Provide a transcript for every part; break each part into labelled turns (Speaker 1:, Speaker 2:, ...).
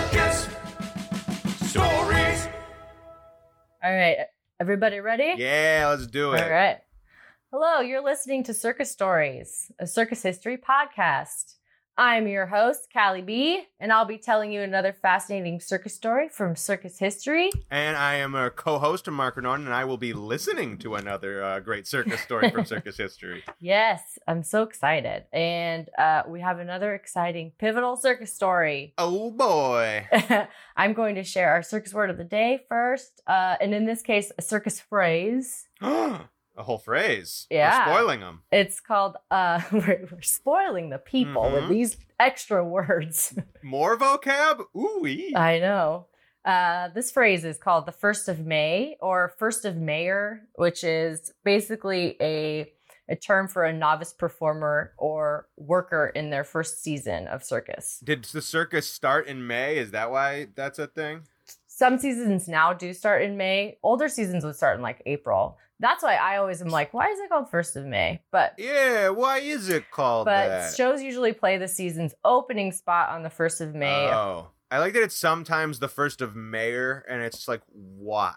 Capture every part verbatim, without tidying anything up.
Speaker 1: Circus Stories.
Speaker 2: All right, everybody ready?
Speaker 3: Yeah, let's do it.
Speaker 2: All right. Hello, you're listening to Circus Stories, a circus history podcast. I'm your host, Callie B, and I'll be telling you another fascinating circus story from circus history.
Speaker 3: And I am a co-host of Mark Norton, and I will be listening to another uh, great circus story from circus history.
Speaker 2: Yes, I'm so excited. And uh, we have another exciting, pivotal circus story.
Speaker 3: Oh, boy.
Speaker 2: I'm going to share our circus word of the day first, uh, and in this case, a circus phrase.
Speaker 3: A whole phrase.
Speaker 2: Yeah.
Speaker 3: We're spoiling them.
Speaker 2: It's called, uh, we're, we're spoiling the people
Speaker 3: Mhm.
Speaker 2: with these extra words.
Speaker 3: More vocab? Ooh-wee.
Speaker 2: I know. Uh, this phrase is called the first of May or first of Mayor, which is basically a, a term for a novice performer or worker in their first season of circus.
Speaker 3: Did the circus start in May? Is that why that's a thing?
Speaker 2: Some seasons now do start in May. Older seasons would start in like April. That's why I always am like, why is it called first of May? But
Speaker 3: Yeah, why is it called
Speaker 2: but
Speaker 3: that?
Speaker 2: shows usually play the season's opening spot on the first of May.
Speaker 3: Oh. I like that it's sometimes the first of Mayor, and it's like, why?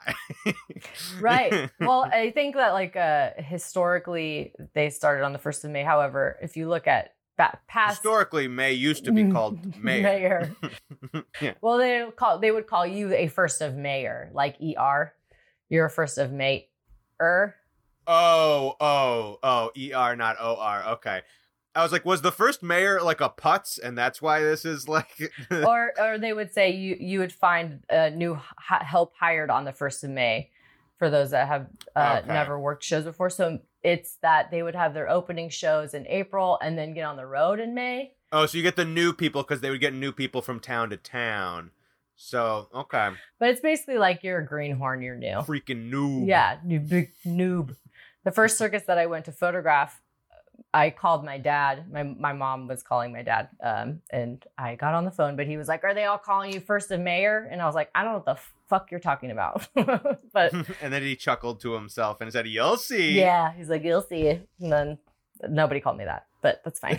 Speaker 2: Right. Well, I think that like uh, historically they started on the first of May. However, if you look at ba- past
Speaker 3: Historically, May used to be called Mayor.
Speaker 2: Mayor.
Speaker 3: Yeah.
Speaker 2: Well, they call they would call you a first of Mayor, like E R. You're a first of May. Er.
Speaker 3: Oh, oh, oh, E R, not O R. Okay. I was like, was the first mayor like a putz, and that's why this is like...
Speaker 2: or or they would say you you would find uh, new h- help hired on the first of May for those that have uh,
Speaker 3: Okay.
Speaker 2: never worked shows before. So it's that they would have their opening shows in April and then get on the road in May.
Speaker 3: Oh, so you get the new people because they would get new people from town to town. So, okay.
Speaker 2: But it's basically like you're a greenhorn, you're new.
Speaker 3: Freaking noob.
Speaker 2: Yeah, you big noob. The first circus that I went to photograph, I called my dad. My my mom was calling my dad, um, and I got on the phone. But he was like, "Are they all calling you first of Mayor?" And I was like, "I don't know what the fuck you're talking about." But
Speaker 3: And then he chuckled to himself and said, you'll see.
Speaker 2: yeah, he's like, "You'll see." And then nobody called me that, but that's fine.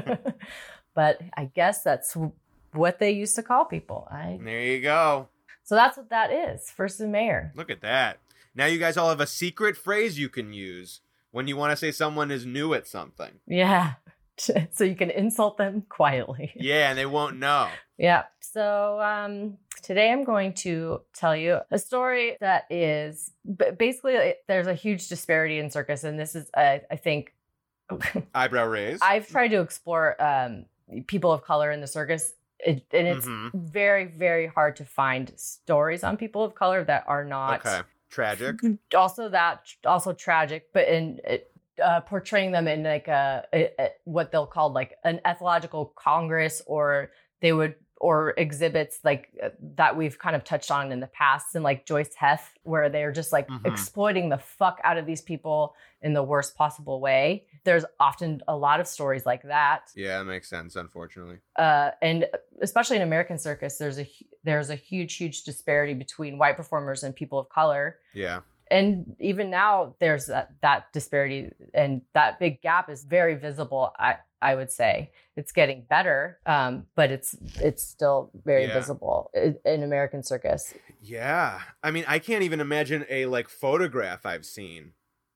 Speaker 2: But I guess that's what they used to call people. I
Speaker 3: There you go.
Speaker 2: so that's what that is, first of Mayor.
Speaker 3: Look at that. Now you guys all have a secret phrase you can use when you want to say someone is new at something.
Speaker 2: Yeah, so you can insult them quietly.
Speaker 3: Yeah, and they won't know.
Speaker 2: Yeah. So um, today I'm going to tell you a story that is b- basically it, there's a huge disparity in circus, and this is uh, I think
Speaker 3: Eyebrow raise.
Speaker 2: I've tried to explore um, people of color in the circus. It, and it's
Speaker 3: Mhm.
Speaker 2: very, very hard to find stories on people of color that are not
Speaker 3: Okay. Tragic.
Speaker 2: also that also tragic, but in uh, portraying them in like a, a, a what they'll call like an ethological congress, or they would or exhibits like uh, that we've kind of touched on in the past, and like Joyce Heth, where they're just like
Speaker 3: Mhm.
Speaker 2: exploiting the fuck out of these people in the worst possible way. There's often a lot of stories like that.
Speaker 3: Yeah, that makes sense, unfortunately.
Speaker 2: Uh, and especially in American circus, there's a hu- there's a huge, huge disparity between white performers and people of color.
Speaker 3: Yeah.
Speaker 2: And even now, there's that, that disparity, and that big gap is very visible. I I would say it's getting better, um, but it's it's still very
Speaker 3: Yeah.
Speaker 2: visible in, in American circus.
Speaker 3: Yeah. I mean, I can't even imagine a like photograph I've seen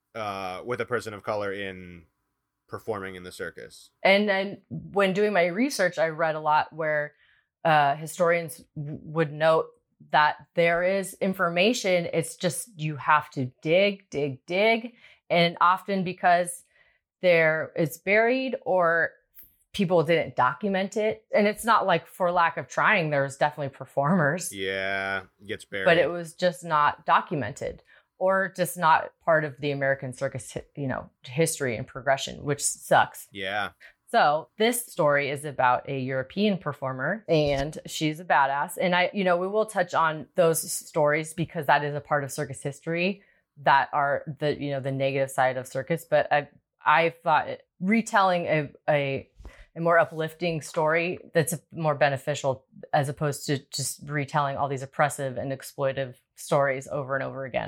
Speaker 3: uh, with a person of color in performing in the circus.
Speaker 2: And then when doing my research, I read a lot where uh, historians w- would note that there is information. It's just you have to dig, dig, dig. And often because there it's buried or people didn't document it. And it's not like for lack of trying, there's definitely performers,
Speaker 3: Yeah, gets buried.
Speaker 2: but it was just not documented or just not part of the American circus, hi- you know, history and progression, which sucks.
Speaker 3: Yeah.
Speaker 2: So this story is about a European performer, and she's a badass. And I, you know, we will touch on those stories because that is a part of circus history that are the, you know, the negative side of circus. But I, I thought retelling a, a, a more uplifting story that's more beneficial as opposed to just retelling all these oppressive and exploitive stories over and over again.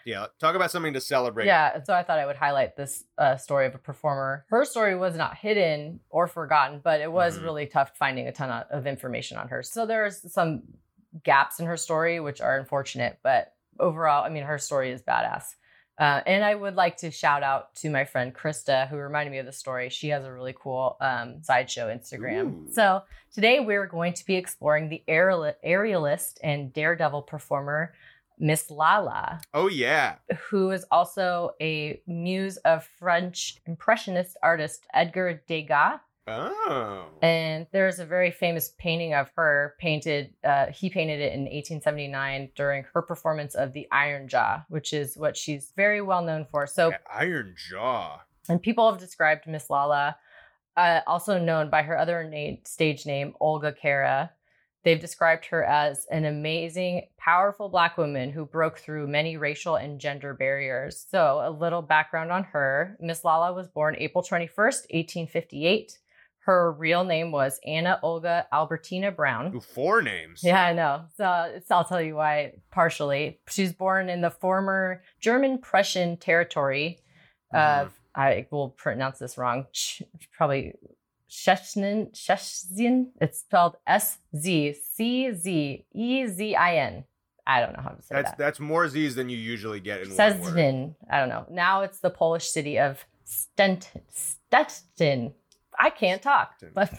Speaker 3: Yeah, talk about something to celebrate.
Speaker 2: Yeah, and so I thought I would highlight this uh, story of a performer. Her story was not hidden or forgotten, but it was
Speaker 3: Mhm.
Speaker 2: really tough finding a ton of, of information on her. So there's some gaps in her story, which are unfortunate, but overall, I mean, her story is badass. Uh, and I would like to shout out to my friend Krista, who reminded me of the story. She has a really cool um, sideshow Instagram.
Speaker 3: Ooh.
Speaker 2: So today we're going to be exploring the aerial- aerialist and daredevil performer, Miss Lala,
Speaker 3: Oh, yeah.
Speaker 2: who is also a muse of French impressionist artist Edgar Degas.
Speaker 3: Oh.
Speaker 2: And there's a very famous painting of her painted. Uh, he painted it in eighteen seventy-nine during her performance of the Iron Jaw, which is what she's very well known for. So,
Speaker 3: Iron Jaw.
Speaker 2: and people have described Miss Lala, uh, also known by her other na- stage name, Olga Kara. They've described her as an amazing, powerful Black woman who broke through many racial and gender barriers. So, a little background on her. Miss Lala was born April twenty-first, eighteen fifty-eight. Her real name was Anna Olga Albertina Brown.
Speaker 3: Ooh, four names.
Speaker 2: Yeah, I know. So, it's, I'll tell you why partially. She was born in the former German Prussian territory of,
Speaker 3: Mhm.
Speaker 2: I will pronounce this wrong, Ch- probably Szczecin. Szczecin. It's spelled S Z C Z E Z I N. I don't know how to say
Speaker 3: That's
Speaker 2: that.
Speaker 3: that's more Z's than you usually get in one word.
Speaker 2: Szczecin. I don't know. Now it's the Polish city of Stent- Stettin. I can't talk, but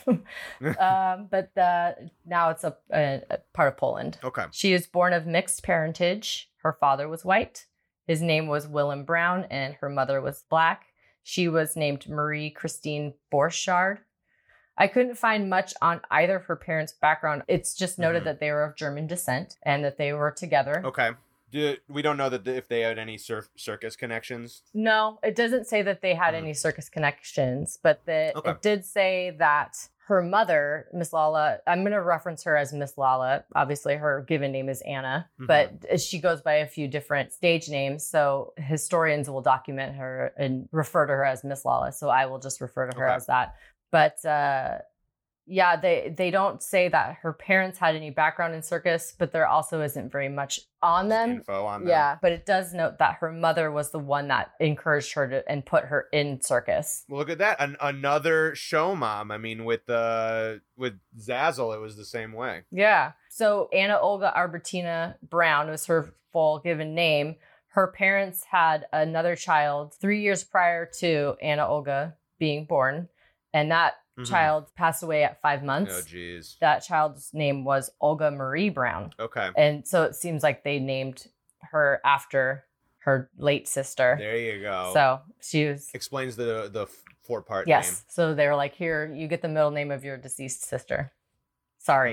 Speaker 2: um, but uh, now it's a, a, a part of Poland.
Speaker 3: Okay.
Speaker 2: She is born of mixed parentage. Her father was white. His name was Willem Brown, and her mother was Black. She was named Marie Christine Borchardt. I couldn't find much on either of her parents' background. It's just noted
Speaker 3: Mhm.
Speaker 2: that they were of German descent and that they were together.
Speaker 3: Okay. Do, we don't know that if they had any cir- circus connections.
Speaker 2: No, it doesn't say that they had
Speaker 3: Mhm.
Speaker 2: any circus connections, but that
Speaker 3: Okay.
Speaker 2: it did say that her mother, Miss Lala, I'm going to reference her as Miss Lala. Obviously, her given name is Anna,
Speaker 3: Mhm.
Speaker 2: but she goes by a few different stage names. So historians will document her and refer to her as Miss Lala. So I will just refer to her
Speaker 3: Okay.
Speaker 2: as that. But uh, yeah, they, they don't say that her parents had any background in circus, but there also isn't very much on them.
Speaker 3: Info on them.
Speaker 2: Yeah, but it does note that her mother was the one that encouraged her to and put her in circus.
Speaker 3: Well, look at that. An- another show mom. I mean, with uh, with Zazzle, it was the same way.
Speaker 2: Yeah. So Anna Olga Albertina Brown was her full given name. Her parents had another child three years prior to Anna Olga being born, and that
Speaker 3: Mhm.
Speaker 2: child passed away at five months.
Speaker 3: Oh, geez.
Speaker 2: That child's name was Olga Marie Brown.
Speaker 3: Okay.
Speaker 2: And so it seems like they named her after her late sister.
Speaker 3: There you go.
Speaker 2: So she was,
Speaker 3: Explains the the four part
Speaker 2: yes.
Speaker 3: name.
Speaker 2: So they were like, here, you get the middle name of your deceased sister. Sorry.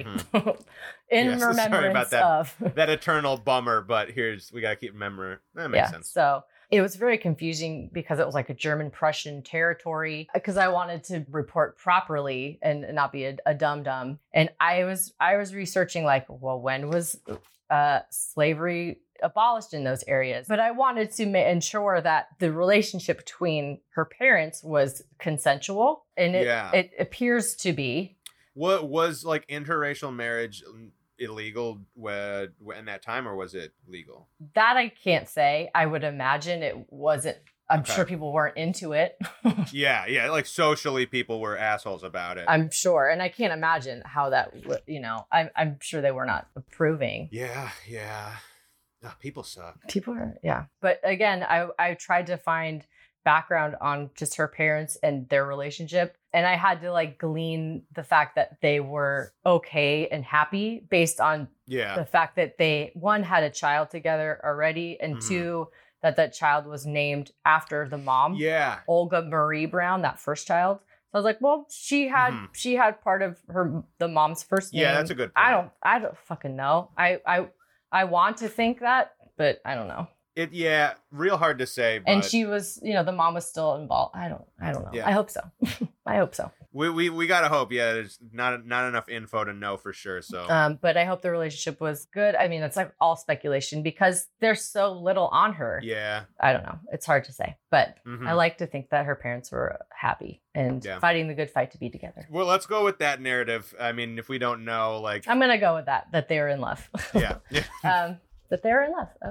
Speaker 2: In
Speaker 3: Yes, sorry
Speaker 2: remembrance
Speaker 3: about that.
Speaker 2: of.
Speaker 3: That eternal bummer, but here's we gotta keep memory. That makes
Speaker 2: Yeah.
Speaker 3: sense.
Speaker 2: So it was very confusing because it was like a German Prussian territory. Because I wanted to report properly and not be a, a dum dum. And I was I was researching like, well, when was uh, slavery abolished in those areas? But I wanted to ma- ensure that the relationship between her parents was consensual, and it
Speaker 3: Yeah.
Speaker 2: it appears to be.
Speaker 3: What was like interracial marriage illegal when, in that time, or was it legal?
Speaker 2: That I can't say. I would imagine it wasn't. I'm
Speaker 3: Okay.
Speaker 2: sure people weren't into it.
Speaker 3: Yeah, yeah. Like socially, people were assholes about it.
Speaker 2: I'm sure, and I can't imagine how that. w- You know, I'm I'm sure they were not approving.
Speaker 3: yeah, yeah. Ugh, people suck.
Speaker 2: People are, yeah. But again, I I tried to find background on just her parents and their relationship, and I had to like glean the fact that they were okay and happy based on
Speaker 3: Yeah.
Speaker 2: the fact that they one had a child together already, and
Speaker 3: Mhm.
Speaker 2: two that that child was named after the mom.
Speaker 3: Yeah.
Speaker 2: Olga Marie Brown, that first child. So I was like, well, she had
Speaker 3: Mhm.
Speaker 2: she had part of her the mom's first name.
Speaker 3: Yeah, that's a good
Speaker 2: I
Speaker 3: point.
Speaker 2: don't I don't fucking know. I I I want to think that, but I don't know.
Speaker 3: It yeah, real hard to say. But
Speaker 2: And she was, you know, the mom was still involved. I don't I don't know.
Speaker 3: Yeah.
Speaker 2: I hope so. I hope so.
Speaker 3: we, we we gotta hope. Yeah, there's not not enough info to know for sure. So
Speaker 2: Um, but I hope the relationship was good. I mean, it's like all speculation because there's so little on her.
Speaker 3: yeah.
Speaker 2: I don't know. It's hard to say. But
Speaker 3: Mhm.
Speaker 2: I like to think that her parents were happy and
Speaker 3: Yeah.
Speaker 2: fighting the good fight to be together.
Speaker 3: Well, let's go with that narrative. I mean, if we don't know, like,
Speaker 2: I'm gonna go with that. That they were in love.
Speaker 3: yeah, yeah.
Speaker 2: um, that they were in love. Okay.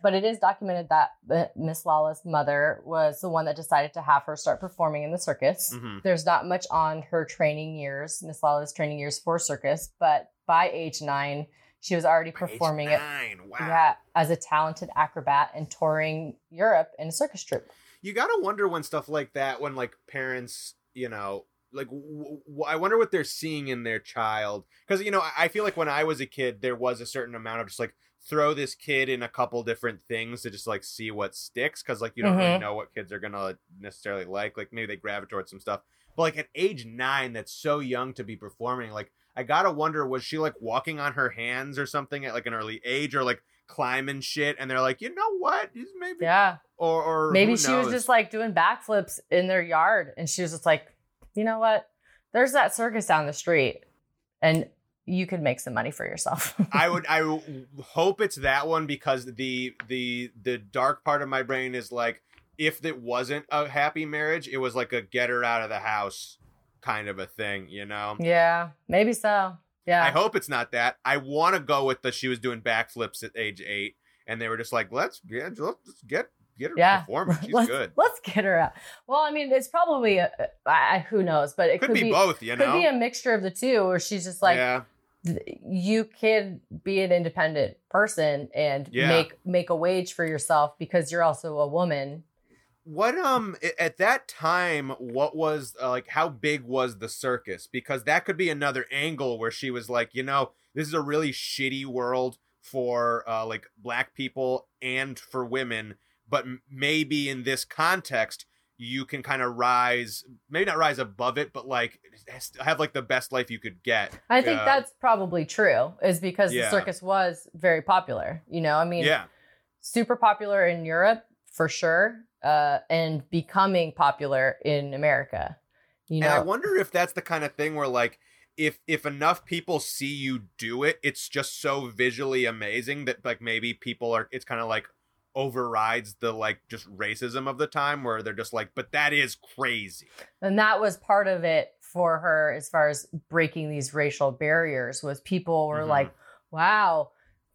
Speaker 2: But it is documented that uh, Miss Lala's mother was the one that decided to have her start performing in the circus.
Speaker 3: Mhm.
Speaker 2: There's not much on her training years, Miss Lala's training years for circus, but by age nine, she was already performing
Speaker 3: Age
Speaker 2: it
Speaker 3: nine. Wow.
Speaker 2: yeah, as a talented acrobat and touring Europe in a circus troupe.
Speaker 3: You gotta wonder when stuff like that, when like parents, you know, like w- w- I wonder what they're seeing in their child, because you know I-, I feel like when I was a kid there was a certain amount of just like throw this kid in a couple different things to just like see what sticks, because like you don't really
Speaker 2: Mhm.
Speaker 3: know what kids are gonna necessarily like. Like maybe they gravitate towards some stuff, but like at age nine, that's so young to be performing. Like I gotta wonder, was she like walking on her hands or something at like an early age, or like climbing shit, and they're like, you know what, he's maybe
Speaker 2: Yeah.
Speaker 3: or or
Speaker 2: Maybe
Speaker 3: who
Speaker 2: she was
Speaker 3: knows?
Speaker 2: just like doing backflips in their yard and she was just like, you know what? There's that circus down the street and you could make some money for yourself.
Speaker 3: I would I w- hope it's that one, because the the the dark part of my brain is like, if it wasn't a happy marriage, it was like a get her out of the house kind of a thing, you know?
Speaker 2: Yeah, maybe so. Yeah.
Speaker 3: I hope it's not that. I want to go with the she was doing backflips at age eight, and they were just like, let's get let's get get her
Speaker 2: Yeah.
Speaker 3: performing. She's
Speaker 2: let's,
Speaker 3: good.
Speaker 2: Let's get her out. Well, I mean, it's probably, a, I, who knows, but it
Speaker 3: Could,
Speaker 2: could,
Speaker 3: be, both, you
Speaker 2: could
Speaker 3: know?
Speaker 2: be a mixture of the two where she's just like,
Speaker 3: yeah.
Speaker 2: th- you can be an independent person and
Speaker 3: Yeah.
Speaker 2: make make a wage for yourself because you're also a woman.
Speaker 3: What um i- at that time, what was uh, like how big was the circus? Because that could be another angle where she was like, you know, this is a really shitty world for uh like black people and for women, but m- maybe in this context you can kind of rise, maybe not rise above it, but like have like the best life you could get.
Speaker 2: I think
Speaker 3: Uh,
Speaker 2: that's probably true, is because
Speaker 3: Yeah.
Speaker 2: the circus was very popular. You know, I mean,
Speaker 3: yeah.
Speaker 2: super popular in Europe for sure, uh, and becoming popular in America. You
Speaker 3: And I
Speaker 2: know,
Speaker 3: wonder if that's the kind of thing where like if if enough people see you do it, it's just so visually amazing that like maybe people are, it's kind of like overrides the like just racism of the time, where they're just like, but that is crazy.
Speaker 2: and that was part of it for her as far as breaking these racial barriers. Was people were
Speaker 3: Mhm.
Speaker 2: like, "Wow,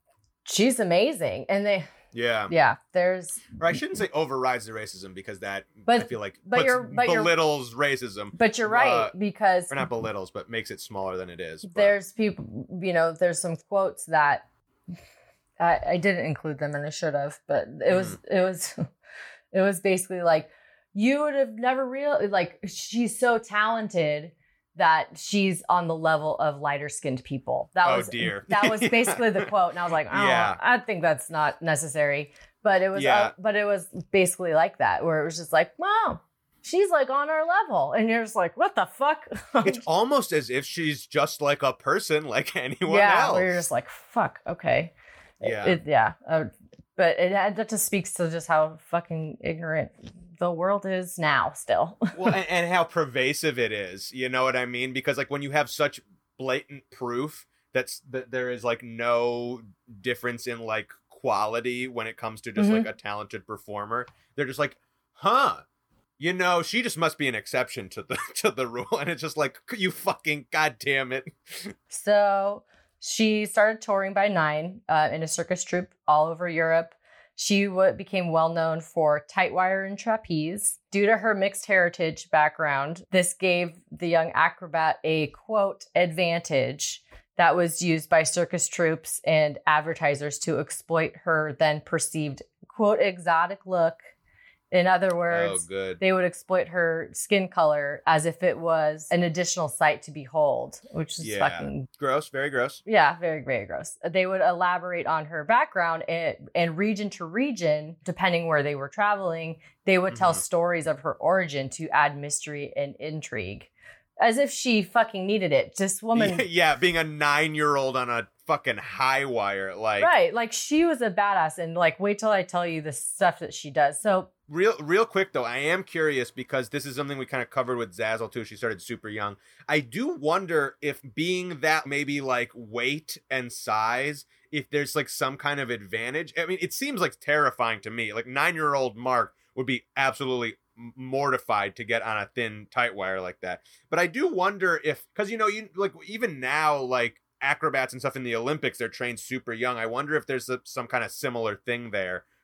Speaker 2: she's amazing," and they,
Speaker 3: Yeah.
Speaker 2: yeah, there's,
Speaker 3: Or I shouldn't say overrides the racism, because that
Speaker 2: But-
Speaker 3: I feel like
Speaker 2: but
Speaker 3: puts,
Speaker 2: you're- but you're-
Speaker 3: belittles racism.
Speaker 2: but you're right
Speaker 3: Uh,
Speaker 2: because
Speaker 3: Or not belittles, but makes it smaller than it is. But-
Speaker 2: there's people, you know, there's some quotes that I, I didn't include them and I should have, but it was,
Speaker 3: Mm-hmm.
Speaker 2: it was, it was basically like, you would have never real like, she's so talented that she's on the level of lighter skinned people. That
Speaker 3: Oh,
Speaker 2: was,
Speaker 3: dear.
Speaker 2: that was basically the quote. And I was like, oh,
Speaker 3: Yeah.
Speaker 2: I think that's not necessary. But it was,
Speaker 3: Yeah.
Speaker 2: uh, but it was basically like that, where it was just like, wow, she's like on our level. And you're just like, what the fuck?
Speaker 3: It's almost as if she's just like a person like anyone
Speaker 2: yeah,
Speaker 3: else.
Speaker 2: where you're just like, fuck, okay. It-
Speaker 3: Yeah.
Speaker 2: It, yeah. Uh, but it, that just speaks to just how fucking ignorant the world is now still.
Speaker 3: Well, and, and how pervasive it is, you know what I mean? Because like when you have such blatant proof that's that there is like no difference in like quality when it comes to just
Speaker 2: Mhm.
Speaker 3: like a talented performer, they're just like, huh, you know, she just must be an exception to the to the rule. And it's just like, you fucking goddamn it.
Speaker 2: So she started touring by nine uh, in a circus troupe all over Europe. She w- became well known for tight wire and trapeze. Due to her mixed heritage background, this gave the young acrobat a, quote, advantage that was used by circus troupes and advertisers to exploit her then perceived, quote, exotic look. In other
Speaker 3: Oh,
Speaker 2: words,
Speaker 3: good.
Speaker 2: they would exploit her skin color as if it was an additional sight to behold, which is
Speaker 3: Yeah.
Speaker 2: fucking,
Speaker 3: Gross, very gross.
Speaker 2: yeah, very, very gross. They would elaborate on her background and, and region to region, depending where they were traveling, they would tell
Speaker 3: Mhm.
Speaker 2: stories of her origin to add mystery and intrigue. As if she fucking needed it. This woman,
Speaker 3: Yeah, being a nine-year-old on a fucking high wire, like
Speaker 2: right, like she was a badass, and like, wait till I tell you the stuff that she does. So,
Speaker 3: Real, real quick though, I am curious because this is something we kind of covered with Zazzle too. She started super young. I do wonder if being that maybe like weight and size, if there's like some kind of advantage. I mean, it seems like terrifying to me. Like nine-year-old Mark would be absolutely mortified to get on a thin tight wire like that. But I do wonder if, because you know, you like even now, like acrobats and stuff in the Olympics, they're trained super young. I wonder if there's a, some kind of similar thing there,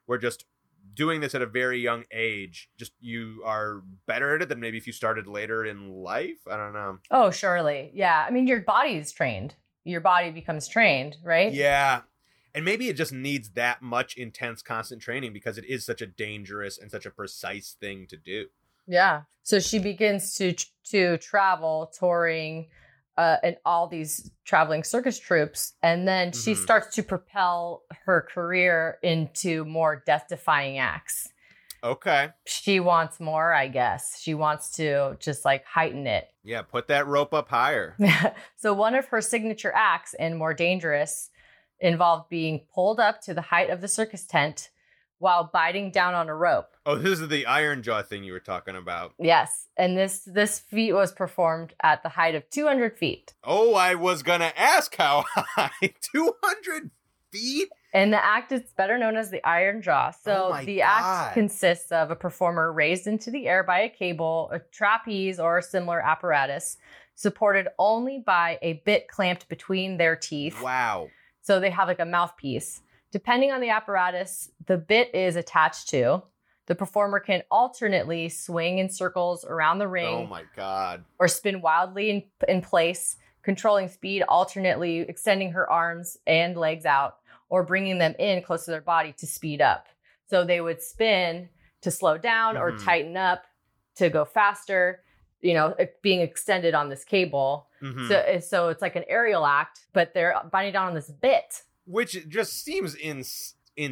Speaker 3: where just doing this at a very young age, just you are better at it than maybe if you started later in life? I don't know.
Speaker 2: Oh, surely. Yeah. I mean, your body's trained. Your body becomes trained, right?
Speaker 3: Yeah. And maybe it just needs that much intense, constant training because it is such a dangerous and such a precise thing to do.
Speaker 2: Yeah. So she begins to to travel, touring, uh, and all these traveling circus troupes. And then she
Speaker 3: Mhm.
Speaker 2: starts to propel her career into more death-defying acts.
Speaker 3: Okay.
Speaker 2: She wants more, I guess. She wants to just like heighten it.
Speaker 3: Yeah, put that rope up higher.
Speaker 2: So one of her signature acts, and more dangerous, involved being pulled up to the height of the circus tent while biting down on a rope.
Speaker 3: Oh, this is the Iron Jaw thing you were talking about.
Speaker 2: Yes, and this this feat was performed at the height of two hundred feet.
Speaker 3: Oh, I was going to ask how high. two hundred feet?
Speaker 2: And the act is better known as the Iron Jaw. So
Speaker 3: Oh my
Speaker 2: the
Speaker 3: God.
Speaker 2: act consists of a performer raised into the air by a cable, a trapeze, or a similar apparatus, supported only by a bit clamped between their teeth.
Speaker 3: Wow.
Speaker 2: So they have like a mouthpiece. Depending on the apparatus the bit is attached to, the performer can alternately swing in circles around the ring
Speaker 3: Oh my God.
Speaker 2: or spin wildly in, in place, controlling speed, alternately extending her arms and legs out or bringing them in close to their body to speed up. So they would spin to slow down or
Speaker 3: Mhm.
Speaker 2: tighten up to go faster, you know, it being extended on this cable.
Speaker 3: Mhm.
Speaker 2: So, so it's like an aerial act, but they're binding down on this bit.
Speaker 3: Which just seems ins-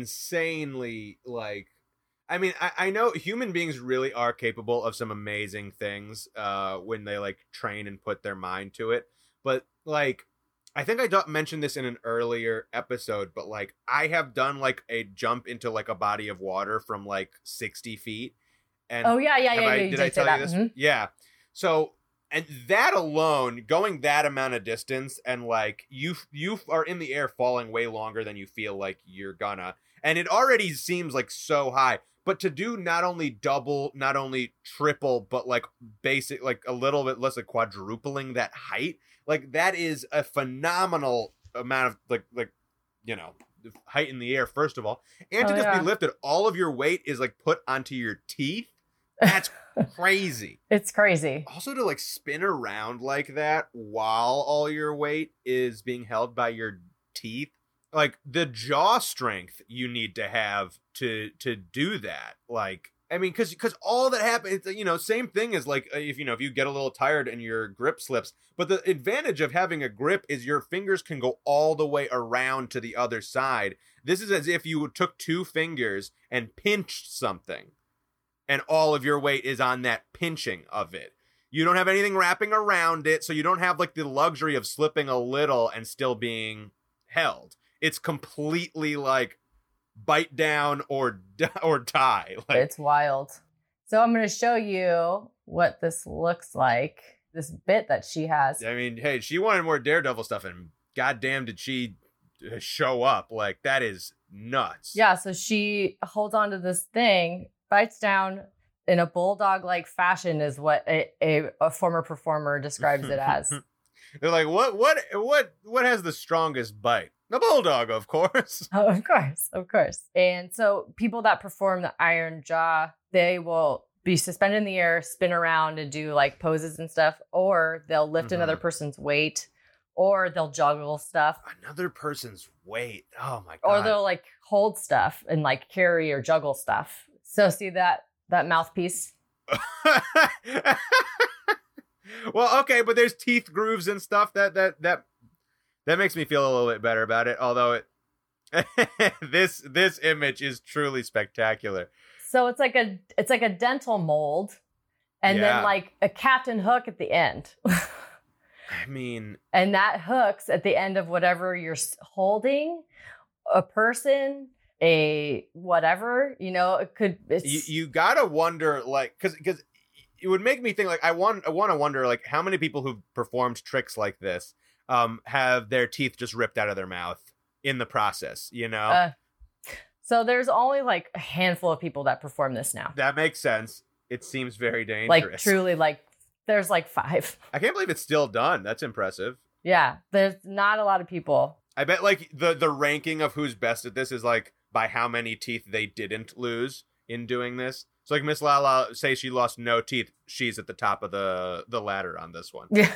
Speaker 3: insanely like, I mean, I, I know human beings really are capable of some amazing things uh, when they like train and put their mind to it. But like, I think I d- mentioned this in an earlier episode, but like I have done like a jump into like a body of water from like sixty feet. And
Speaker 2: Oh yeah, yeah,
Speaker 3: have
Speaker 2: yeah.
Speaker 3: I,
Speaker 2: yeah, you
Speaker 3: did
Speaker 2: did
Speaker 3: I
Speaker 2: say
Speaker 3: tell
Speaker 2: that.
Speaker 3: you this?
Speaker 2: Mhm.
Speaker 3: Yeah. So, and that alone, going that amount of distance, and like you, you are in the air falling way longer than you feel like you're gonna, and it already seems like so high. But to do not only double, not only triple, but like basic, like a little bit less, like quadrupling that height, like that is a phenomenal amount of like, like, you know, height in the air. First of all, and to
Speaker 2: Oh,
Speaker 3: just
Speaker 2: yeah.
Speaker 3: be lifted, all of your weight is like put onto your teeth. That's crazy.
Speaker 2: It's crazy.
Speaker 3: Also, to like spin around like that while all your weight is being held by your teeth, like the jaw strength you need to have to to do that. Like, I mean, because because all that happens, you know, same thing as like if you know if you get a little tired and your grip slips. But the advantage of having a grip is your fingers can go all the way around to the other side. This is as if you took two fingers and pinched something, and all of your weight is on that pinching of it. You don't have anything wrapping around it, so you don't have like the luxury of slipping a little and still being held. It's completely like bite down or or die. Like,
Speaker 2: It's wild. So I'm going to show you what this looks like. This bit that she has.
Speaker 3: I mean, hey, she wanted more Daredevil stuff, and goddamn, did she show up? Like, that is nuts.
Speaker 2: Yeah, so she holds on to this thing, bites down in a bulldog-like fashion is what a, a, a former performer describes it as.
Speaker 3: They're like, what, what, what, what has the strongest bite? The bulldog, of course.
Speaker 2: Oh, of course, of course. And so people that perform the Iron Jaw, they will be suspended in the air, spin around and do like poses and stuff, or they'll lift
Speaker 3: Mhm.
Speaker 2: another person's weight, or they'll juggle stuff,
Speaker 3: Another person's weight. Oh my
Speaker 2: or
Speaker 3: god.
Speaker 2: they'll like hold stuff and like carry or juggle stuff. So see that that mouthpiece?
Speaker 3: Well, okay, but there's teeth grooves and stuff that that that that makes me feel a little bit better about it. Although it this this image is truly spectacular.
Speaker 2: So it's like a it's like a dental mold, and
Speaker 3: Yeah.
Speaker 2: then like a Captain Hook at the end.
Speaker 3: I mean,
Speaker 2: And that hooks at the end of whatever you're s- holding, a person, a whatever, you know, it could, it's,
Speaker 3: you you gotta wonder, like, because because it would make me think, like, I want I want to wonder, like, how many people who've performed tricks like this um have their teeth just ripped out of their mouth in the process, you know?
Speaker 2: uh, so there's only like a handful of people that perform this now.
Speaker 3: That makes sense. It seems very dangerous.
Speaker 2: Like truly, like there's like five.
Speaker 3: I can't believe it's still done. That's impressive.
Speaker 2: Yeah, there's not a lot of people.
Speaker 3: I bet like the the ranking of who's best at this is like by how many teeth they didn't lose in doing this. So like Miss Lala, say she lost no teeth, she's at the top of the the ladder on this one.
Speaker 2: Yeah.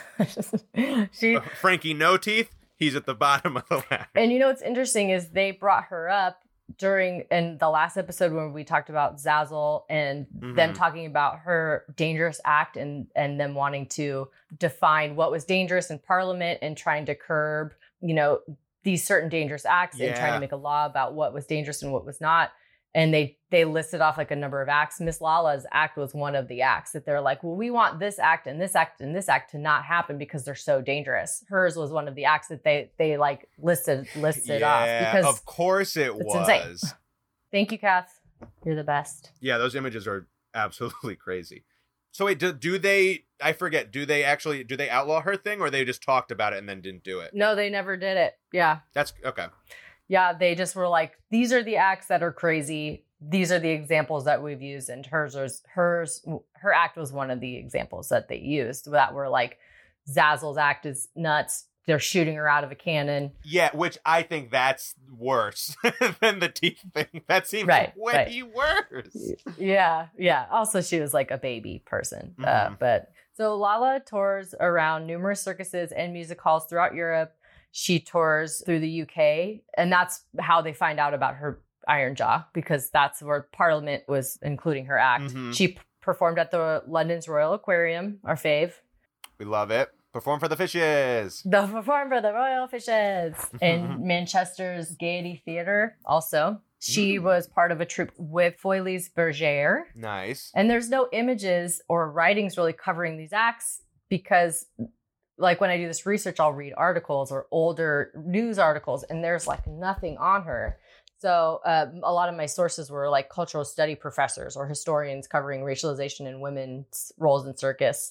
Speaker 2: she
Speaker 3: Frankie no teeth, he's at the bottom of the ladder.
Speaker 2: And you know what's interesting is they brought her up during in the last episode when we talked about Zazzle and
Speaker 3: Mm-hmm.
Speaker 2: them talking about her dangerous act and and them wanting to define what was dangerous in Parliament and trying to curb, you know, these certain dangerous acts and trying
Speaker 3: Yeah.
Speaker 2: to make a law about what was dangerous and what was not. And they they listed off like a number of acts. Miss Lala's act was one of the acts that they're like, well, we want this act and this act and this act to not happen because they're so dangerous. Hers was one of the acts that they they like listed listed
Speaker 3: yeah,
Speaker 2: off because
Speaker 3: of course it
Speaker 2: it's
Speaker 3: was.
Speaker 2: insane. Thank you, Kath. You're the best.
Speaker 3: Yeah, those images are absolutely crazy. So wait, do, do they, I forget, do they actually, do they outlaw her thing or they just talked about it and then didn't do it?
Speaker 2: No, they never did it. Yeah.
Speaker 3: That's, okay.
Speaker 2: Yeah, they just were like, these are the acts that are crazy. These are the examples that we've used. And hers was, hers, her act was one of the examples that they used that were like, Zazzle's act is nuts. They're shooting her out of a cannon.
Speaker 3: Yeah, which I think that's worse than the teeth thing. That seems
Speaker 2: Right,
Speaker 3: way
Speaker 2: right.
Speaker 3: worse.
Speaker 2: Yeah, yeah. Also, she was like a baby person. Uh,
Speaker 3: Mhm.
Speaker 2: but so Lala tours around numerous circuses and music halls throughout Europe. She tours through the U K, and that's how they find out about her Iron Jaw, because that's where Parliament was including her act.
Speaker 3: Mhm.
Speaker 2: She p- performed at the London's Royal Aquarium, our fave.
Speaker 3: We love it. Perform for the fishes.
Speaker 2: The performed for the Royal Fishes in Manchester's Gaiety Theatre. Also, she
Speaker 3: Mm.
Speaker 2: was part of a troupe with Foyles Bergère.
Speaker 3: Nice.
Speaker 2: And there's no images or writings really covering these acts because, like, when I do this research, I'll read articles or older news articles, and there's like nothing on her. So uh, a lot of my sources were like cultural study professors or historians covering racialization in women's roles in circus.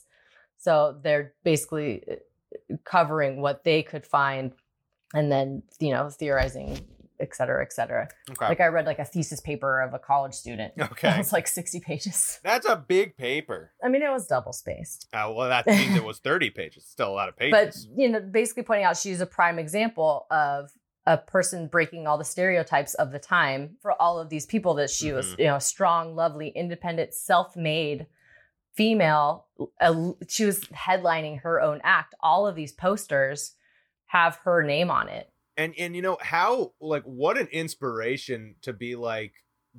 Speaker 2: So they're basically covering what they could find and then, you know, theorizing, et cetera, et cetera.
Speaker 3: Okay.
Speaker 2: Like I read like a thesis paper of a college student.
Speaker 3: Okay.
Speaker 2: It was like sixty pages.
Speaker 3: That's a big paper.
Speaker 2: I mean, it was double spaced.
Speaker 3: Uh, well, that means it was thirty pages. Still a lot of
Speaker 2: But,
Speaker 3: pages.
Speaker 2: you know, basically pointing out she's a prime example of a person breaking all the stereotypes of the time for all of these people that she was,
Speaker 3: Mhm.
Speaker 2: you know, strong, lovely, independent, self-made female. Uh, she was headlining her own act. All of these posters have her name on it.
Speaker 3: And and you know how, like, what an inspiration to be like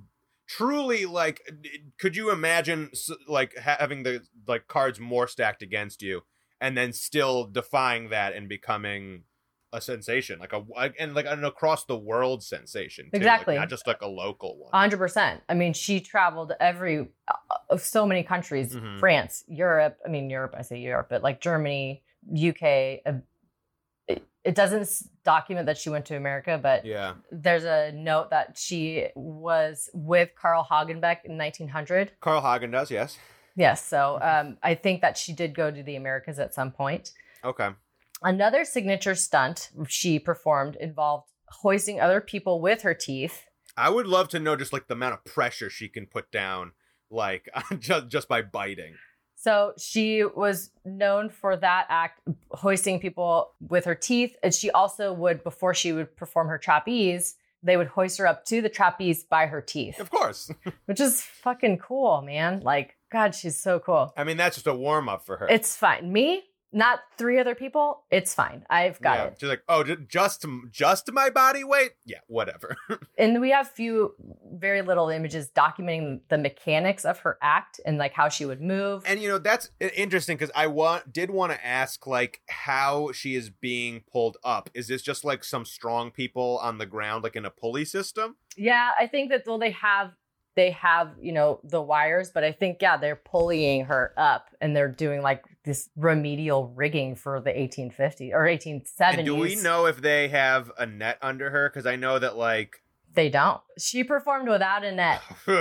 Speaker 3: truly, like, could you imagine s- like having the like cards more stacked against you and then still defying that and becoming a sensation, like a and like an across the world sensation too, like,
Speaker 2: Exactly.
Speaker 3: not just like a local one.
Speaker 2: one hundred percent. I mean, she traveled every, uh, so many countries,
Speaker 3: Mhm.
Speaker 2: France, Europe. I mean, Europe, I say Europe, but like Germany, U K. Uh, it, it doesn't s- document that she went to America, but
Speaker 3: Yeah.
Speaker 2: there's a note that she was with Carl Hagenbeck in nineteen hundred.
Speaker 3: Carl Hagen does, yes.
Speaker 2: Yes. So um, I think that she did go to the Americas at some point.
Speaker 3: Okay.
Speaker 2: Another signature stunt she performed involved hoisting other people with her teeth.
Speaker 3: I would love to know just like the amount of pressure she can put down, like just just by biting.
Speaker 2: So she was known for that act, hoisting people with her teeth. And she also would, before she would perform her trapeze, they would hoist her up to the trapeze by her teeth,
Speaker 3: Of course.
Speaker 2: which is fucking cool, man. Like, God, she's so cool.
Speaker 3: I mean, that's just a warm up for her.
Speaker 2: It's fine. Me, not three other people. It's fine. I've got
Speaker 3: yeah.
Speaker 2: it.
Speaker 3: She's like, oh, ju- just just my body weight? Yeah, whatever.
Speaker 2: And we have few, very little images documenting the mechanics of her act and like how she would move.
Speaker 3: And you know, that's i- interesting because I want did want to ask like how she is being pulled up. Is this just like some strong people on the ground, like in a pulley system?
Speaker 2: Yeah, I think that well, they have they have you know the wires, but I think yeah they're pulleying her up and they're doing like this remedial rigging for the eighteen fifties or eighteen seventies.
Speaker 3: And do we know if they have a net under her? Because I know that like,
Speaker 2: They don't. She performed without a net.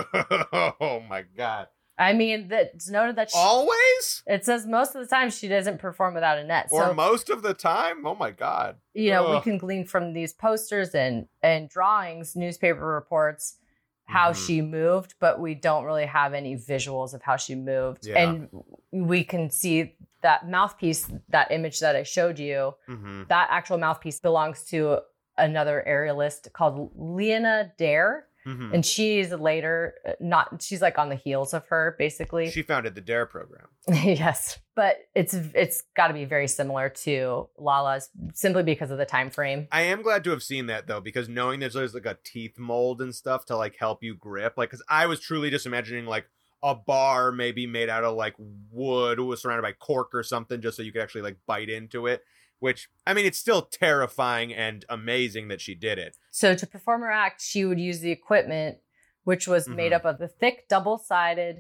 Speaker 3: oh my god,
Speaker 2: I mean, that it's noted that she,
Speaker 3: always
Speaker 2: it says most of the time she doesn't perform without a net.
Speaker 3: or
Speaker 2: So
Speaker 3: most of the time? Oh my god.
Speaker 2: you know, we
Speaker 3: Ugh.
Speaker 2: can glean from these posters and and drawings, newspaper reports, how
Speaker 3: Mhm.
Speaker 2: she moved, but we don't really have any visuals of how she moved.
Speaker 3: Yeah.
Speaker 2: And we can see that mouthpiece, that image that I showed you,
Speaker 3: hmm
Speaker 2: that actual mouthpiece belongs to another aerialist called Lena Dare.
Speaker 3: Mhm.
Speaker 2: And she's later not, she's like on the heels of her, basically.
Speaker 3: She founded the DARE program.
Speaker 2: Yes. But it's it's got to be very similar to Lala's simply because of the time frame.
Speaker 3: I am glad to have seen that though, because knowing there's, there's like a teeth mold and stuff to like help you grip, like, because I was truly just imagining like a bar maybe made out of like wood, was surrounded by cork or something, just so you could actually like bite into it. Which, I mean, it's still terrifying and amazing that she did it.
Speaker 2: So to perform her act, she would use the equipment, which was made
Speaker 3: Mhm.
Speaker 2: up of the thick, double-sided,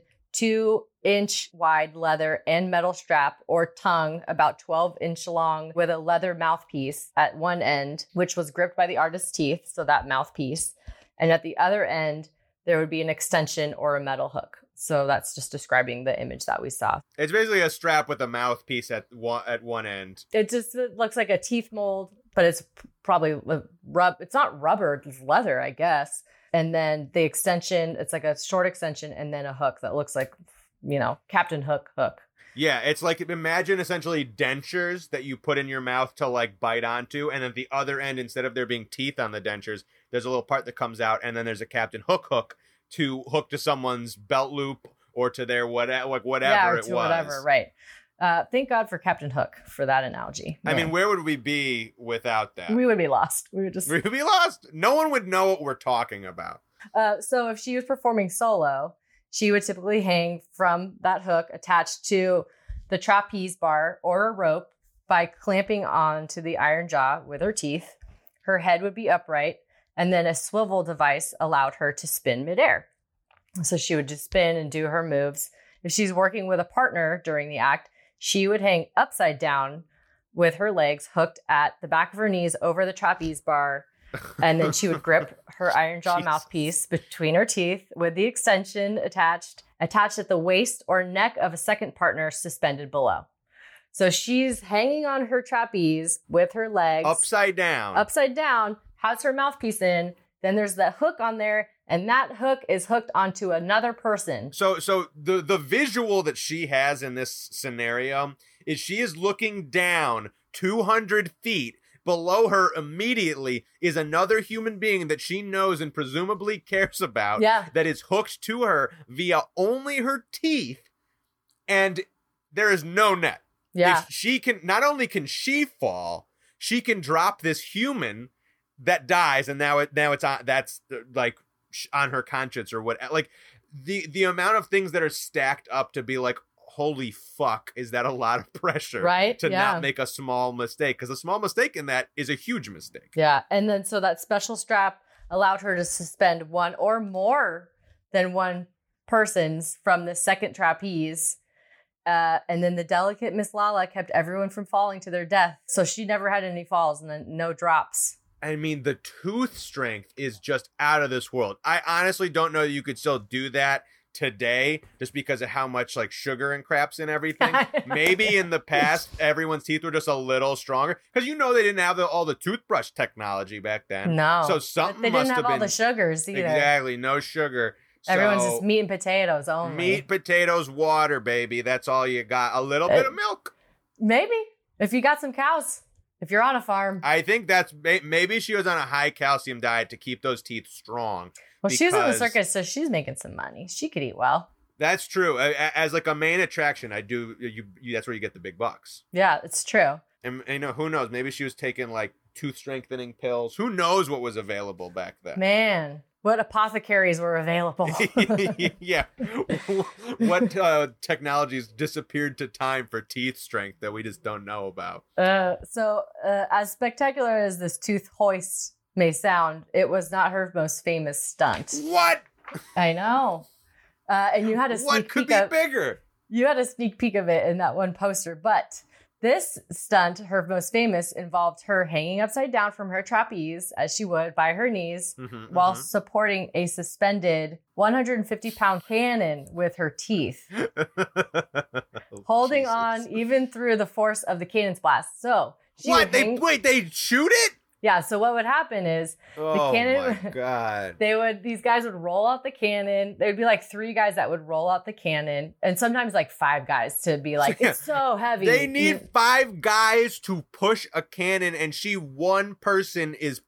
Speaker 2: two-inch wide leather and metal strap or tongue, about twelve inch long, with a leather mouthpiece at one end, which was gripped by the artist's teeth, so that mouthpiece. And at the other end, there would be an extension or a metal hook. So that's just describing the image that we saw.
Speaker 3: It's basically a strap with a mouthpiece at one, at one end.
Speaker 2: It just it looks like a teeth mold, but it's p- probably rub. It's not rubber, it's leather, I guess. And then the extension, it's like a short extension and then a hook that looks like, you know, Captain Hook hook.
Speaker 3: Yeah, it's like, imagine essentially dentures that you put in your mouth to like bite onto, and at the other end, instead of there being teeth on the dentures, there's a little part that comes out, and then there's a Captain Hook hook to hook to someone's belt loop or to their whatever, like whatever
Speaker 2: yeah, or
Speaker 3: it
Speaker 2: to
Speaker 3: was.
Speaker 2: whatever, right. Uh, thank God for Captain Hook for that analogy.
Speaker 3: I
Speaker 2: Man.
Speaker 3: mean, where would we be without that?
Speaker 2: we would be lost. We would just.
Speaker 3: We'd be lost. No one would know what we're talking about.
Speaker 2: Uh, so if she was performing solo, she would typically hang from that hook attached to the trapeze bar or a rope by clamping onto the iron jaw with her teeth. Her head would be upright, and then a swivel device allowed her to spin midair. So she would just spin and do her moves. If she's working with a partner during the act, she would hang upside down with her legs hooked at the back of her knees over the trapeze bar. And then she would grip her iron jaw
Speaker 3: Jesus.
Speaker 2: mouthpiece between her teeth with the extension attached, attached at the waist or neck of a second partner suspended below. So she's hanging on her trapeze with her legs
Speaker 3: Upside down.
Speaker 2: upside down, has her mouthpiece in. Then there's that hook on there, and that hook is hooked onto another person.
Speaker 3: So so the the visual that she has in this scenario is she is looking down two hundred feet. Below her immediately is another human being that she knows and presumably cares about,
Speaker 2: Yeah.
Speaker 3: that is hooked to her via only her teeth, and there is no net.
Speaker 2: Yeah.
Speaker 3: If she can, not only can she fall, she can drop this human that dies, and now it now it's on, that's uh, like sh- on her conscience or what. Like the the amount of things that are stacked up to be like, holy fuck, is that a lot of pressure,
Speaker 2: Right?
Speaker 3: to
Speaker 2: Yeah.
Speaker 3: not make a small mistake? Because a small mistake in that is a huge mistake.
Speaker 2: Yeah. And then so that special strap allowed her to suspend one or more than one persons from the second trapeze. Uh, and then the delicate Miss Lala kept everyone from falling to their death. So she never had any falls and then no drops.
Speaker 3: I mean, the tooth strength is just out of this world. I honestly don't know that you could still do that today, just because of how much like sugar and craps and everything. Maybe in the past, everyone's teeth were just a little stronger, because you know they didn't have the, all the toothbrush technology back then.
Speaker 2: No.
Speaker 3: So something
Speaker 2: They
Speaker 3: must
Speaker 2: didn't have
Speaker 3: have
Speaker 2: all
Speaker 3: been
Speaker 2: the sugars either.
Speaker 3: exactly no sugar.
Speaker 2: Everyone's
Speaker 3: So,
Speaker 2: just meat and potatoes only.
Speaker 3: meat, potatoes, water, baby. That's all you got. A little bit
Speaker 2: Uh,
Speaker 3: of milk.
Speaker 2: Maybe. If you got some cows. If you're on a farm.
Speaker 3: I think that's may- maybe she was on a high calcium diet to keep those teeth strong.
Speaker 2: Well, she's in the
Speaker 3: because-
Speaker 2: circus, so she's making some money. She could eat well.
Speaker 3: That's true. A- a- As like a main attraction, I do. You, you that's where you get the big bucks.
Speaker 2: Yeah, it's true.
Speaker 3: And you know, who knows? Maybe she was taking like tooth strengthening pills. Who knows what was available back then?
Speaker 2: Man, what apothecaries were available.
Speaker 3: Yeah. What uh, technologies disappeared to time for teeth strength that we just don't know about?
Speaker 2: uh, so, uh, as spectacular as this tooth hoist may sound, it was not her most famous stunt.
Speaker 3: What?
Speaker 2: I know. Uh, and you had a
Speaker 3: What
Speaker 2: sneak
Speaker 3: could
Speaker 2: peek
Speaker 3: be
Speaker 2: of
Speaker 3: bigger?
Speaker 2: you had a sneak peek of it in that one poster, but this stunt, her most famous, involved her hanging upside down from her trapeze, as she would, by her knees,
Speaker 3: Mhm,
Speaker 2: while
Speaker 3: mhm.
Speaker 2: supporting a suspended one hundred fifty pound cannon with her teeth, holding
Speaker 3: Jesus.
Speaker 2: on even through the force of the cannon's blast. So, she
Speaker 3: What?
Speaker 2: would
Speaker 3: They
Speaker 2: hang-
Speaker 3: wait. They shoot it?
Speaker 2: yeah, so what would happen is
Speaker 3: Oh
Speaker 2: cannon-
Speaker 3: my god!
Speaker 2: they would, these guys would roll out the cannon. There'd be like three guys that would roll out the cannon, and sometimes like five guys to be like,
Speaker 3: Yeah.
Speaker 2: it's so heavy.
Speaker 3: They need
Speaker 2: You-
Speaker 3: five guys to push a cannon, and she one person is p-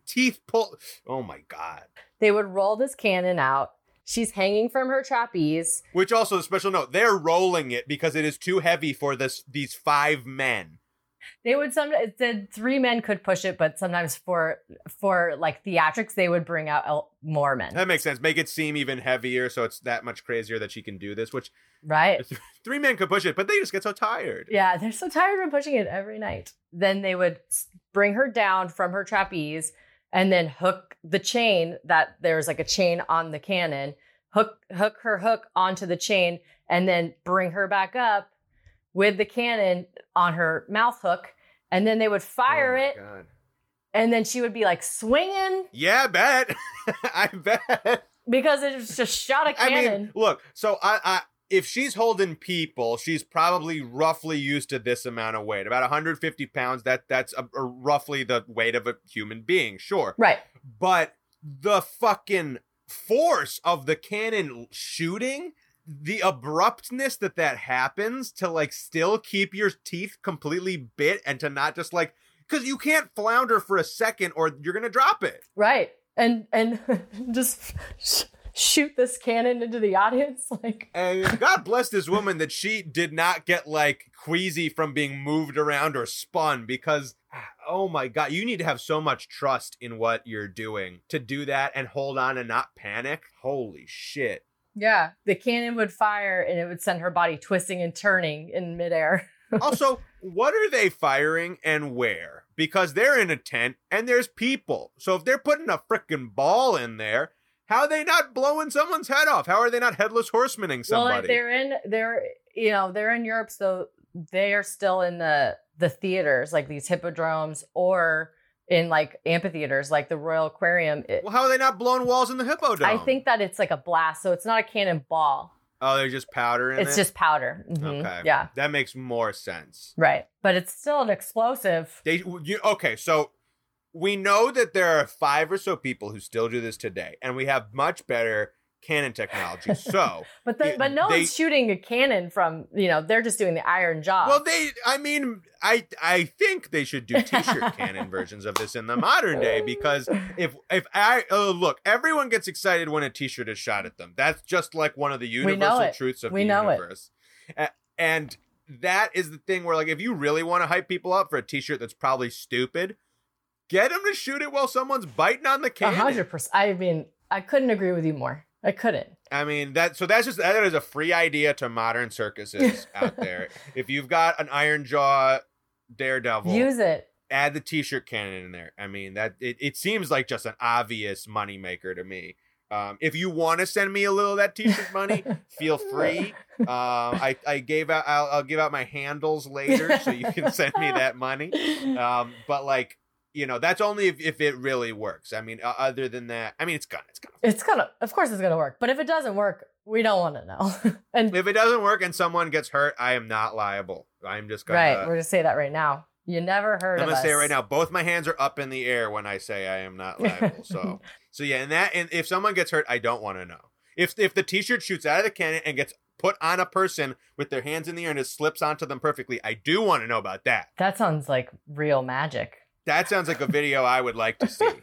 Speaker 3: teeth pull. Oh my God.
Speaker 2: They would roll this cannon out. She's hanging from her trapeze.
Speaker 3: Which also, a special note, they're rolling it because it is too heavy for this these five men.
Speaker 2: They would sometimes, the three men could push it, but sometimes for, for like theatrics, they would bring out el- more men.
Speaker 3: That makes sense. Make it seem even heavier so it's that much crazier that she can do this, which
Speaker 2: Right.
Speaker 3: th- three men could push it, but they just get so tired.
Speaker 2: Yeah, they're so tired of pushing it every night. Then they would s- bring her down from her trapeze and then hook the chain that there's like a chain on the cannon, hook hook her hook onto the chain, and then bring her back up with the cannon on her mouth hook. And then they would fire
Speaker 3: Oh my
Speaker 2: it.
Speaker 3: God.
Speaker 2: And then she would be like swinging
Speaker 3: Yeah, I bet. I bet.
Speaker 2: because it was just shot a
Speaker 3: I
Speaker 2: cannon.
Speaker 3: mean, look, so I, I if she's holding people, she's probably roughly used to this amount of weight, about one hundred fifty pounds. That that's a, a roughly the weight of a human being, sure.
Speaker 2: Right.
Speaker 3: But the fucking force of the cannon shooting, the abruptness that that happens to like still keep your teeth completely bit and to not just like, because you can't flounder for a second or you're gonna drop it.
Speaker 2: Right. And and just sh- shoot this cannon into the audience. Like,
Speaker 3: And God bless this woman that she did not get like queasy from being moved around or spun, because oh my God, you need to have so much trust in what you're doing to do that and hold on and not panic. Holy shit.
Speaker 2: yeah, the cannon would fire and it would send her body twisting and turning in midair.
Speaker 3: Also, what are they firing and where? Because they're in a tent and there's people. So if they're putting a freaking ball in there, how are they not blowing someone's head off? How are they not headless horsemaning somebody?
Speaker 2: Well, if they're in, they're you know they're in Europe, so they are still in the the theaters, like these hippodromes, or in like amphitheaters, like the Royal Aquarium. It-
Speaker 3: Well, how are they not blowing walls in the Hippodrome?
Speaker 2: I think that it's like a blast, so it's not a cannonball.
Speaker 3: Oh, they're just powder in
Speaker 2: It's
Speaker 3: it?
Speaker 2: just powder. Mhm.
Speaker 3: Okay.
Speaker 2: Yeah.
Speaker 3: That makes more sense.
Speaker 2: Right. But it's still an explosive.
Speaker 3: They you, okay, so we know that there are five or so people who still do this today, and we have much better cannon technology. So,
Speaker 2: But the,
Speaker 3: it-
Speaker 2: but no
Speaker 3: they-
Speaker 2: one's shooting a cannon from, you know, they're just doing the iron job.
Speaker 3: well, they I mean, I I think they should do t-shirt cannon versions of this in the modern day, because if if I uh, look, everyone gets excited when a t-shirt is shot at them. That's just like one of the
Speaker 2: know
Speaker 3: universal
Speaker 2: it.
Speaker 3: truths of
Speaker 2: We
Speaker 3: the
Speaker 2: know it.
Speaker 3: universe. A- And that is the thing where, like, if you really want to hype people up for a t-shirt that's probably stupid, get them to shoot it while someone's biting on the
Speaker 2: A
Speaker 3: cannon.
Speaker 2: hundred percent. I mean, I couldn't agree with you more. I couldn't.
Speaker 3: I mean, that so that's just that is a free idea to modern circuses out there. If you've got an Iron Jaw Daredevil,
Speaker 2: Use it.
Speaker 3: add the t-shirt cannon in there. I mean, that it, it seems like just an obvious moneymaker to me. Um, if you want to send me a little of that t-shirt money, feel free. Um, I, I gave out I'll, I'll give out my handles later so you can send me that money. Um, but like, you know, that's only if, if it really works. I mean, uh, other than that, I mean, it's gonna, it's gonna.
Speaker 2: It's gonna, of course, it's gonna work. But if it doesn't work, we don't want to know. And
Speaker 3: If it doesn't work and someone gets hurt, I am not liable. I'm just gonna.
Speaker 2: right, we're gonna say that right now. You never heard
Speaker 3: I'm
Speaker 2: of
Speaker 3: gonna
Speaker 2: us.
Speaker 3: say it right now. Both my hands are up in the air when I say I am not liable. So, so yeah, and that, and if someone gets hurt, I don't want to know. If if the t-shirt shoots out of the cannon and gets put on a person with their hands in the air and it slips onto them perfectly, I do want to know about that.
Speaker 2: That sounds like real magic.
Speaker 3: That sounds like a video I would like to see.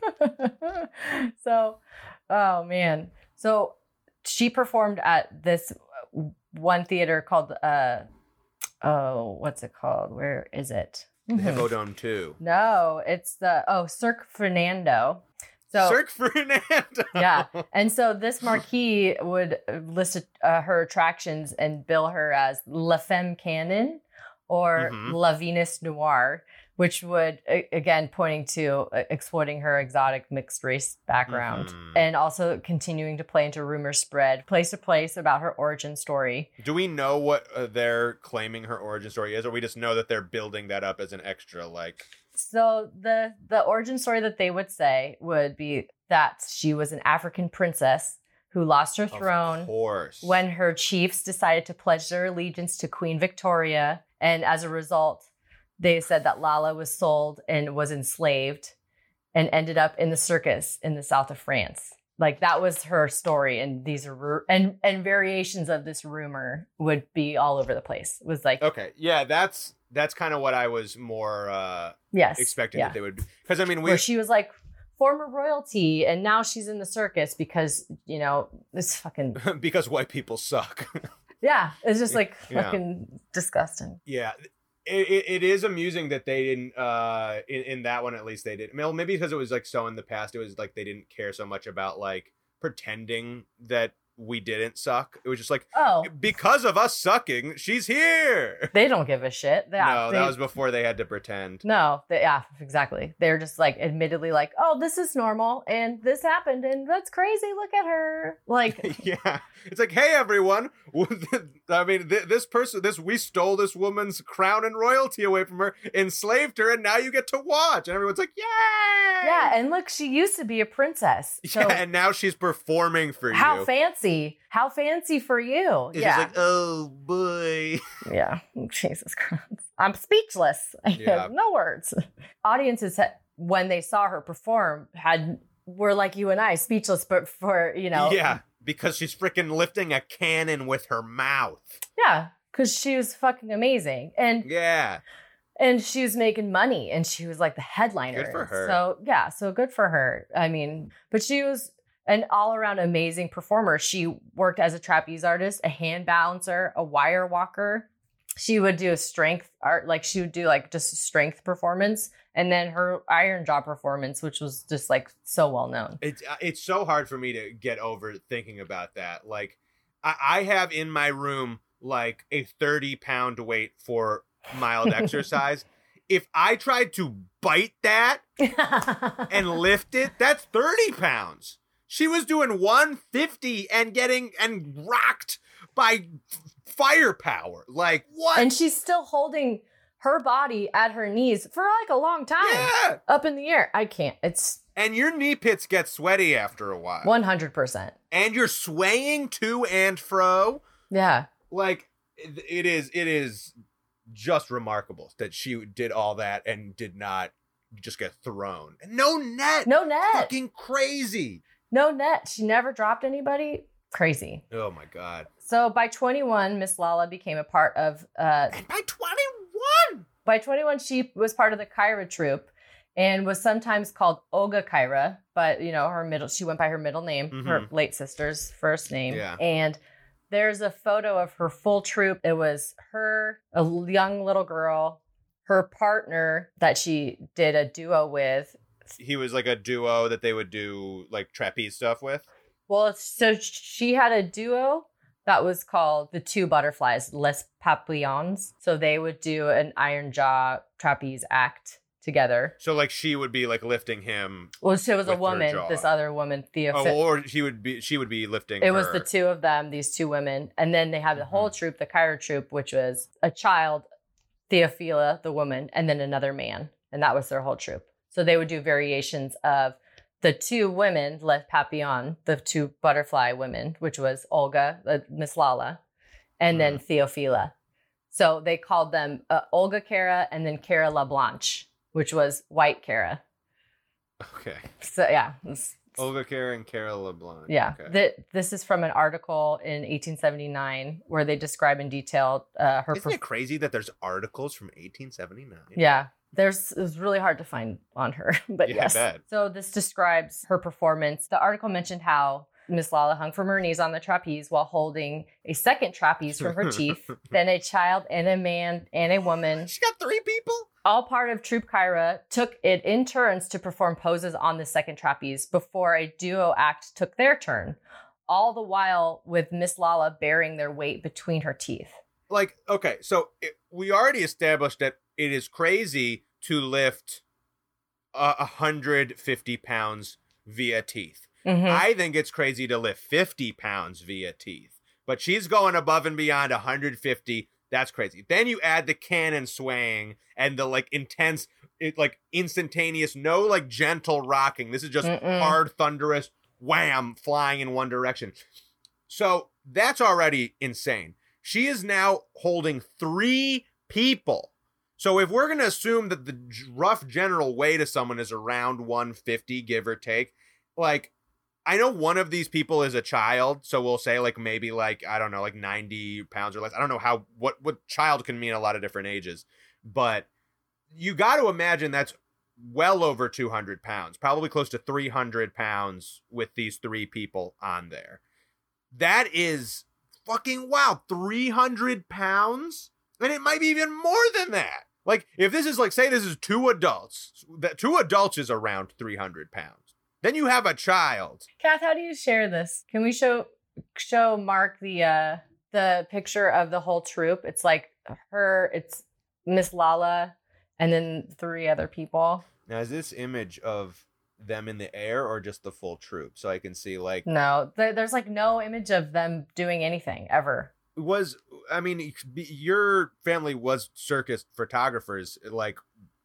Speaker 2: So, oh man. So she performed at this one theater called, uh, oh, what's it called? Where is it?
Speaker 3: The Hippodrome two.
Speaker 2: No, it's the, oh, Cirque Fernando. So,
Speaker 3: Cirque Fernando.
Speaker 2: yeah. And so this marquee would list uh, her attractions and bill her as La Femme Canon or
Speaker 3: Mhm.
Speaker 2: La Venus Noire, which would, a- again, pointing to uh, exploiting her exotic mixed race background
Speaker 3: Mhm.
Speaker 2: and also continuing to play into rumors spread place to place about her origin story.
Speaker 3: Do we know what uh, they're claiming her origin story is, or we just know that they're building that up as an extra, like?
Speaker 2: So the the origin story that they would say would be that she was an African princess who lost her throne
Speaker 3: Of course.
Speaker 2: when her chiefs decided to pledge their allegiance to Queen Victoria. And as a result, they said that Lala was sold and was enslaved and ended up in the circus in the south of France. Like that was her story. And these are, ru- and, and variations of this rumor would be all over the place. It was like,
Speaker 3: Okay, yeah, that's that's kind of what I was more uh
Speaker 2: yes.
Speaker 3: expecting
Speaker 2: yeah.
Speaker 3: that they would, because I mean we
Speaker 2: Where she was like former royalty, and now she's in the circus because, you know, this fucking
Speaker 3: because white people suck.
Speaker 2: yeah, it's just like
Speaker 3: Yeah.
Speaker 2: fucking disgusting.
Speaker 3: Yeah. It, it, it is amusing that they didn't uh in, in that one, at least they didn't. Well, maybe because it was like so in the past, it was like they didn't care so much about like pretending that we didn't suck. It was just like,
Speaker 2: Oh,
Speaker 3: because of us sucking, she's here.
Speaker 2: they don't give a shit. Yeah,
Speaker 3: No,
Speaker 2: they-
Speaker 3: that was before they had to pretend.
Speaker 2: No, they, yeah, exactly. They're just like admittedly like, oh, this is normal and this happened and that's crazy. Look at her. Like,
Speaker 3: Yeah, it's like, hey everyone, I mean, th- this person, this we stole this woman's crown and royalty away from her, enslaved her, and now you get to watch. And everyone's like, yay!
Speaker 2: yeah, and look, she used to be a princess. So
Speaker 3: Yeah, and now she's performing for
Speaker 2: how
Speaker 3: you.
Speaker 2: fancy. How fancy for you.
Speaker 3: It's
Speaker 2: yeah.
Speaker 3: just like, oh boy.
Speaker 2: yeah. Jesus Christ. I'm speechless. I
Speaker 3: Yeah.
Speaker 2: have no words. Audiences, had, when they saw her perform, had were like you and I, speechless, but for, you know.
Speaker 3: Yeah, because she's freaking lifting a cannon with her mouth.
Speaker 2: Yeah. Because she was fucking amazing. And
Speaker 3: Yeah.
Speaker 2: and she was making money and she was like the headliner.
Speaker 3: Good for her.
Speaker 2: So yeah, so good for her. I mean, but she was an all-around amazing performer. She worked as a trapeze artist, a hand balancer, a wire walker. She would do a strength art, like she would do like just a strength performance, and then her iron jaw performance, which was just like so well known.
Speaker 3: It's uh, it's so hard for me to get over thinking about that. Like, I, I have in my room like a thirty pound weight for mild exercise. If I tried to bite that and lift it, that's thirty pounds. She was doing one fifty and getting and rocked by firepower. Like, what?
Speaker 2: And she's still holding her body at her knees for like a long time.
Speaker 3: Yeah.
Speaker 2: Up in the air. I can't. It's
Speaker 3: And your knee pits get sweaty after a while.
Speaker 2: one hundred percent.
Speaker 3: And you're swaying to and fro.
Speaker 2: Yeah.
Speaker 3: Like, it it is, it is just remarkable that she did all that and did not just get thrown. And no net.
Speaker 2: No net.
Speaker 3: Fucking crazy.
Speaker 2: No net. She never dropped anybody. Crazy.
Speaker 3: Oh my God.
Speaker 2: So by twenty-one, Miss Lala became a part of, uh,
Speaker 3: And by twenty-one.
Speaker 2: by twenty-one, she was part of the Kyra troupe and was sometimes called Olga Kyra, but you know, her middle, she went by her middle name, her
Speaker 3: Mhm.
Speaker 2: late sister's first name.
Speaker 3: Yeah.
Speaker 2: And there's a photo of her full troupe. It was her, a young little girl, her partner that she did a duo with.
Speaker 3: He was like a duo that they would do like trapeze stuff with.
Speaker 2: Well, so she had a duo that was called the Two Butterflies, Les Papillons. So they would do an iron jaw trapeze act together.
Speaker 3: So like she would be like lifting him.
Speaker 2: Well, so it was
Speaker 3: With
Speaker 2: a
Speaker 3: her
Speaker 2: woman,
Speaker 3: jaw.
Speaker 2: this other woman, Thea.
Speaker 3: Oh,
Speaker 2: Fi-
Speaker 3: or he would be, she would be lifting
Speaker 2: it was
Speaker 3: her.
Speaker 2: the two of them, these two women. And then they had the
Speaker 3: Mhm.
Speaker 2: whole troupe, the Kyra troupe, which was a child, Theophila, the woman, and then another man. And that was their whole troupe. So they would do variations of the two women, Les Papillon, the two butterfly women, which was Olga, uh, Miss Lala, and then Theophila. So they called them uh, Olga Cara and then Cara La Blanche, which was white Cara.
Speaker 3: Okay.
Speaker 2: So yeah, it's-
Speaker 3: Olga Cara and Cara LeBlanc.
Speaker 2: yeah.
Speaker 3: Okay.
Speaker 2: Th- this is from an article in eighteen seventy-nine where they describe in detail uh, her.
Speaker 3: Isn't it crazy that there's articles from eighteen seventy-nine?
Speaker 2: Yeah. There's it was really hard to find on her, but
Speaker 3: Yeah, I
Speaker 2: yes.
Speaker 3: bet.
Speaker 2: So this describes her performance. The article mentioned how Miss Lala hung from her knees on the trapeze while holding a second trapeze from her teeth, then a child and a man and a woman,
Speaker 3: She got three people?
Speaker 2: all part of Troupe Kyra, took it in turns to perform poses on the second trapeze before a duo act took their turn, all the while with Miss Lala bearing their weight between her teeth.
Speaker 3: Like, okay, so it, we already established that it is crazy to lift uh, one hundred fifty pounds via teeth.
Speaker 2: Mhm.
Speaker 3: I think it's crazy to lift fifty pounds via teeth. But she's going above and beyond one hundred fifty. That's crazy. Then you add the cannon swaying and the like intense, it, like instantaneous, no like gentle rocking. This is just
Speaker 2: Mm-mm.
Speaker 3: hard, thunderous wham flying in one direction. So that's already insane. She is now holding three people. So if we're going to assume that the g- rough general weight of someone is around one fifty, give or take, like, I know one of these people is a child, so we'll say like maybe like, I don't know, like ninety pounds or less. I don't know how, what, what child can mean a lot of different ages, but you got to imagine that's well over two hundred pounds, probably close to three hundred pounds with these three people on there. That is fucking wow, three hundred pounds? And it might be even more than that. Like, if this is like, say this is two adults, that two adults is around three hundred pounds. Then you have a child.
Speaker 2: Kath, how do you share this? Can we show show Mark the uh, the picture of the whole troop? It's like her, it's Miss Lala, and then three other people.
Speaker 3: Now, is this image of them in the air or just the full troop? So I can see, like...
Speaker 2: No, th- there's like no image of them doing anything ever.
Speaker 3: Was, I mean, your family was circus photographers. Like,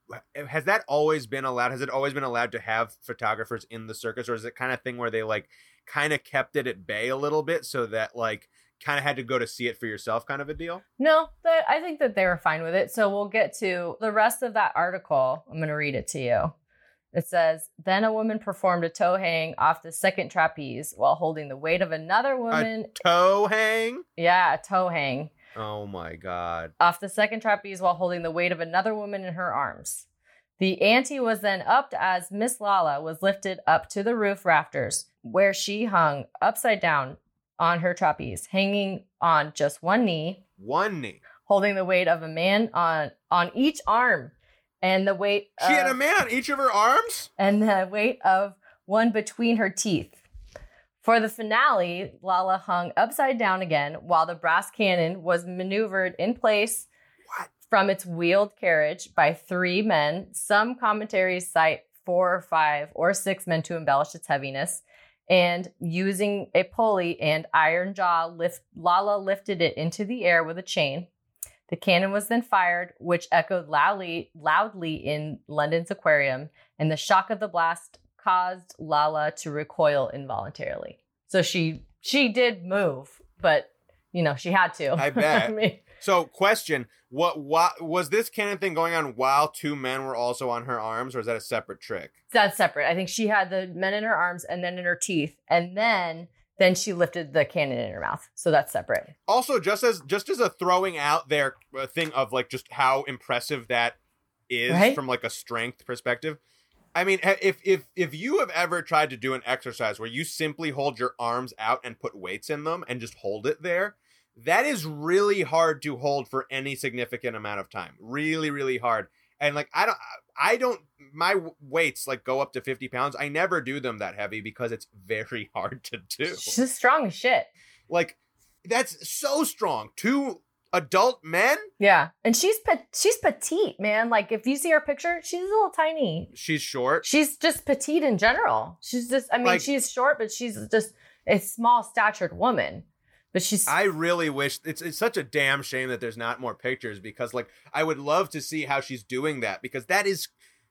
Speaker 3: has that always been allowed? Has it always been allowed to have photographers in the circus? Or is it kind of thing where they, like, kind of kept it at bay a little bit so that, like, kind of had to go to see it for yourself kind of a deal?
Speaker 2: No, that I think that they were fine with it. So we'll get to the rest of that article. I'm going to read it to you. It says, then a woman performed a toe hang off the second trapeze while holding the weight of another woman.
Speaker 3: A toe hang?
Speaker 2: Yeah, a toe hang.
Speaker 3: Oh my God.
Speaker 2: Off the second trapeze while holding the weight of another woman in her arms. The ante was then upped as Miss Lala was lifted up to the roof rafters, where she hung upside down on her trapeze, hanging on just one knee.
Speaker 3: One knee.
Speaker 2: Holding the weight of a man on, on each arm. And the weight
Speaker 3: She
Speaker 2: of,
Speaker 3: had a man on each of her arms?
Speaker 2: And the weight of one between her teeth. For the finale, Lala hung upside down again while the brass cannon was maneuvered in place
Speaker 3: what?
Speaker 2: from its wheeled carriage by three men. Some commentaries cite four or five or six men to embellish its heaviness. And using a pulley and iron jaw, lift, Lala lifted it into the air with a chain. The cannon was then fired, which echoed loudly, loudly in London's aquarium, and the shock of the blast caused Lala to recoil involuntarily. So she she did move, but you know she had to.
Speaker 3: I bet.
Speaker 2: I mean,
Speaker 3: so, question: What? What was this cannon thing going on while two men were also on her arms, or is that a separate trick?
Speaker 2: That's separate. I think she had the men in her arms and then in her teeth, and then. Then she lifted the cannon in her mouth. So that's separate.
Speaker 3: Also, just as just as a throwing out there uh, thing of like just how impressive that is
Speaker 2: right?
Speaker 3: from like a strength perspective. I mean, if if if you have ever tried to do an exercise where you simply hold your arms out and put weights in them and just hold it there, that is really hard to hold for any significant amount of time. Really, really hard. And like, I don't, I don't, my weights like go up to fifty pounds. I never do them that heavy because it's very hard to do.
Speaker 2: She's strong as shit.
Speaker 3: Like, that's so strong. Two adult men?
Speaker 2: Yeah. And she's, pe- she's petite, man. Like, if you see her picture, she's a little tiny.
Speaker 3: She's short.
Speaker 2: She's just petite in general. She's just, I mean,
Speaker 3: Like-
Speaker 2: she's short, but she's just a small statured woman. But she's...
Speaker 3: I really wish it's it's such a damn shame that there's not more pictures because like I would love to see how she's doing that because that is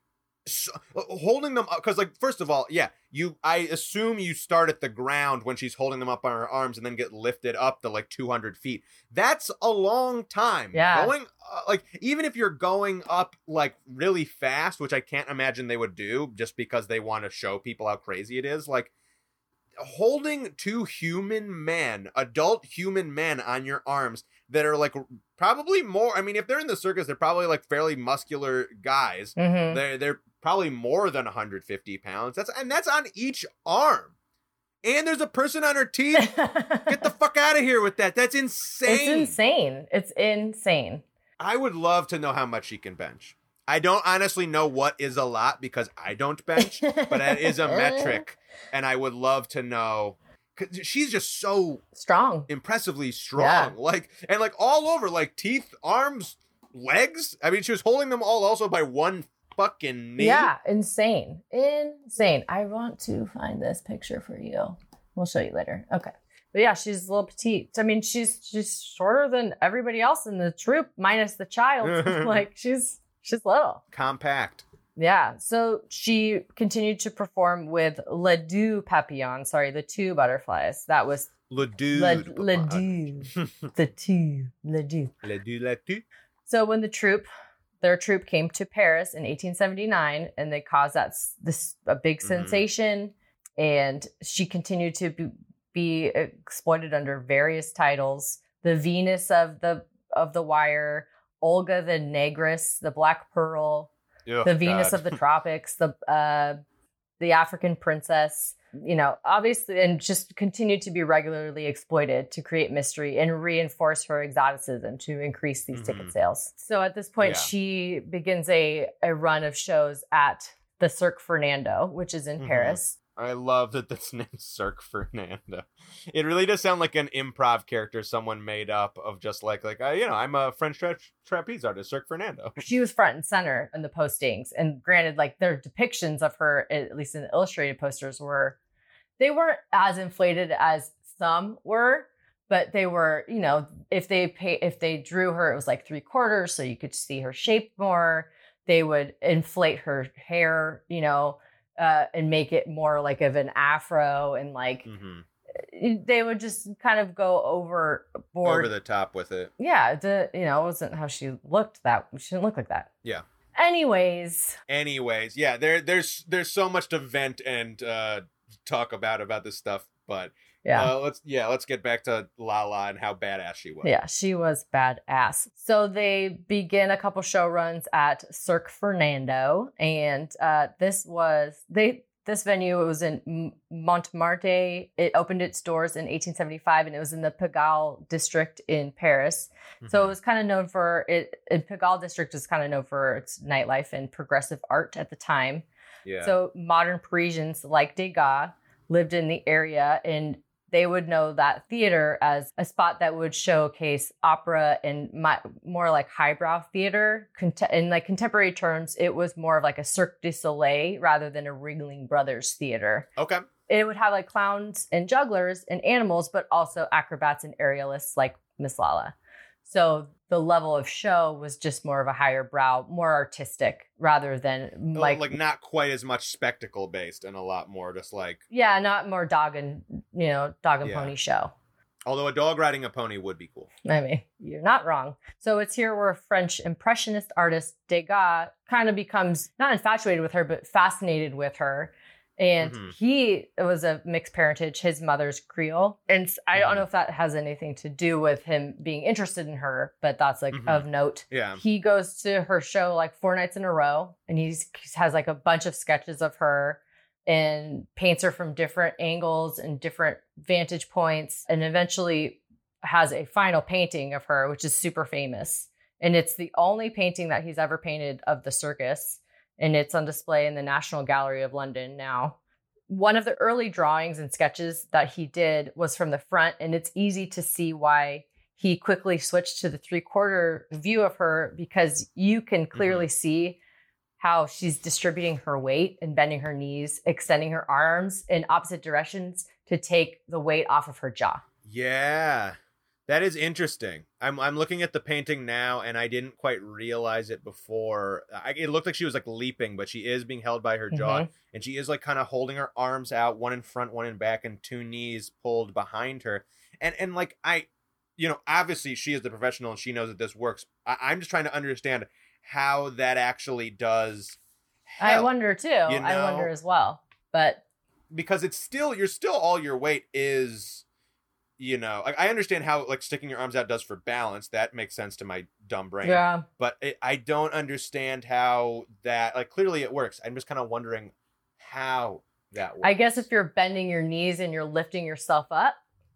Speaker 3: so, holding them up because like first of all yeah you I assume you start at the ground when she's holding them up on her arms and then get lifted up to like two hundred feet. That's a long time.
Speaker 2: Yeah.
Speaker 3: Going uh, like even if you're going up like really fast, which I can't imagine they would do just because they want to show people how crazy it is, like holding two human men, adult human men on your arms that are like probably more, I mean, if they're in the circus, they're probably like fairly muscular guys.
Speaker 2: Mhm.
Speaker 3: They're, they're probably more than one hundred fifty pounds. That's, and that's on each arm. And there's a person on her teeth. Get the fuck out of here with that. That's insane.
Speaker 2: It's insane. It's insane.
Speaker 3: I would love to know how much she can bench. I don't honestly know what is a lot because I don't bench, but that is a metric. And I would love to know, because she's just so
Speaker 2: Strong.
Speaker 3: impressively strong.
Speaker 2: Yeah.
Speaker 3: Like, and like all over, like teeth, arms, legs. I mean, she was holding them all also by one fucking knee.
Speaker 2: Yeah, insane. Insane. I want to find this picture for you. We'll show you later. Okay. But yeah, she's a little petite. I mean, she's she's shorter than everybody else in the troop, minus the child. Like, she's she's little.
Speaker 3: Compact.
Speaker 2: Yeah. So she continued to perform with Le Deux Papillon. Sorry, the two butterflies. That was
Speaker 3: Le Deux.
Speaker 2: Le, Le Deux. The two. Le Deux.
Speaker 3: Le Deux, Le Deux.
Speaker 2: So when the troop, their troop came to Paris in eighteen seventy-nine, and they caused that s- this a big
Speaker 3: Mhm.
Speaker 2: sensation, and she continued to be, be exploited under various titles: the Venus of the of the Wire, Olga the Negress, the Black Pearl,
Speaker 3: Ugh,
Speaker 2: the Venus
Speaker 3: God.
Speaker 2: of the tropics, the uh, the African princess, you know, obviously, and just continued to be regularly exploited to create mystery and reinforce her exoticism to increase these
Speaker 3: Mhm.
Speaker 2: ticket sales. So at this point,
Speaker 3: Yeah.
Speaker 2: she begins a, a run of shows at the Cirque Fernando, which is in
Speaker 3: Mhm.
Speaker 2: Paris.
Speaker 3: I love that that's named Cirque Fernando. It really does sound like an improv character someone made up of just like, like uh, you know, I'm a French tra- trapeze artist, Cirque Fernando.
Speaker 2: She was front and center in the postings. And granted, like their depictions of her, at least in the illustrated posters, were, they weren't as inflated as some were, but they were, you know, if they pay, if they drew her, it was like three quarters, so you could see her shape more. They would inflate her hair, you know, uh, and make it more like of an afro, and like
Speaker 3: Mhm.
Speaker 2: they would just kind of go overboard.
Speaker 3: Over the top with it.
Speaker 2: Yeah, the, you know, it wasn't how she looked. That she didn't look like that.
Speaker 3: Yeah.
Speaker 2: Anyways,
Speaker 3: Anyways, yeah, there there's there's so much to vent and uh talk about about this stuff, but
Speaker 2: yeah.
Speaker 3: uh, let's yeah, let's get back to Lala and how badass she was.
Speaker 2: Yeah, she was badass. So they begin a couple show runs at Cirque Fernando, and uh, this was they. This venue, it was in M- Montmartre. It opened its doors in eighteen seventy-five, and it was in the Pigalle district in Paris. So it
Speaker 3: Mhm.
Speaker 2: was kind of known for it. it Pigalle district is kind of known for its nightlife and progressive art at the time.
Speaker 3: Yeah.
Speaker 2: So modern Parisians like Degas lived in the area, and they would know that theater as a spot that would showcase opera and my, more like highbrow theater. Cont- in like contemporary terms, it was more of like a Cirque du Soleil rather than a Ringling Brothers theater.
Speaker 3: Okay.
Speaker 2: It would have like clowns and jugglers and animals, but also acrobats and aerialists like Miss Lala. So the level of show was just more of a higher brow, more artistic rather than
Speaker 3: Like,
Speaker 2: like,
Speaker 3: like not quite as much spectacle based and a lot more just like,
Speaker 2: yeah, not more dog and, you know, dog and
Speaker 3: Yeah.
Speaker 2: pony show.
Speaker 3: although a dog riding a pony would be cool.
Speaker 2: I mean, you're not wrong. So it's here where French impressionist artist Degas kind of becomes not infatuated with her, but fascinated with her. And
Speaker 3: Mhm.
Speaker 2: he was of mixed parentage. His mother's Creole. And s- I don't
Speaker 3: Mhm.
Speaker 2: know if that has anything to do with him being interested in her, but that's like
Speaker 3: Mhm.
Speaker 2: of note.
Speaker 3: Yeah.
Speaker 2: He goes to her show like four nights in a row, and he's, he has like a bunch of sketches of her and paints her from different angles and different vantage points, and eventually has a final painting of her, which is super famous. And it's the only painting that he's ever painted of the circus, and it's on display in the National Gallery of London now. One of the early drawings and sketches that he did was from the front, and it's easy to see why he quickly switched to the three-quarter view of her, because you can clearly see how she's distributing her weight and bending her knees, extending her arms in opposite directions to take the weight off of her jaw.
Speaker 3: Yeah. That is interesting. I'm I'm looking at the painting now, and I didn't quite realize it before. I, it looked like she was like leaping, but she is being held by her jaw,
Speaker 2: Mhm.
Speaker 3: and she is like kind of holding her arms out, one in front, one in back, and two knees pulled behind her. And and like I, you know, obviously she is the professional and she knows that this works. I, I'm just trying to understand how that actually does.
Speaker 2: I
Speaker 3: help.
Speaker 2: wonder too.
Speaker 3: you
Speaker 2: I
Speaker 3: know?
Speaker 2: wonder as well. But
Speaker 3: Because it's still you're still all your weight is, you know, I, I understand how like sticking your arms out does for balance. That makes sense to my dumb brain.
Speaker 2: yeah,
Speaker 3: But it, I don't understand how that, like, clearly it works. I'm just kind of wondering how that works.
Speaker 2: I guess if you're bending your knees and you're lifting yourself up,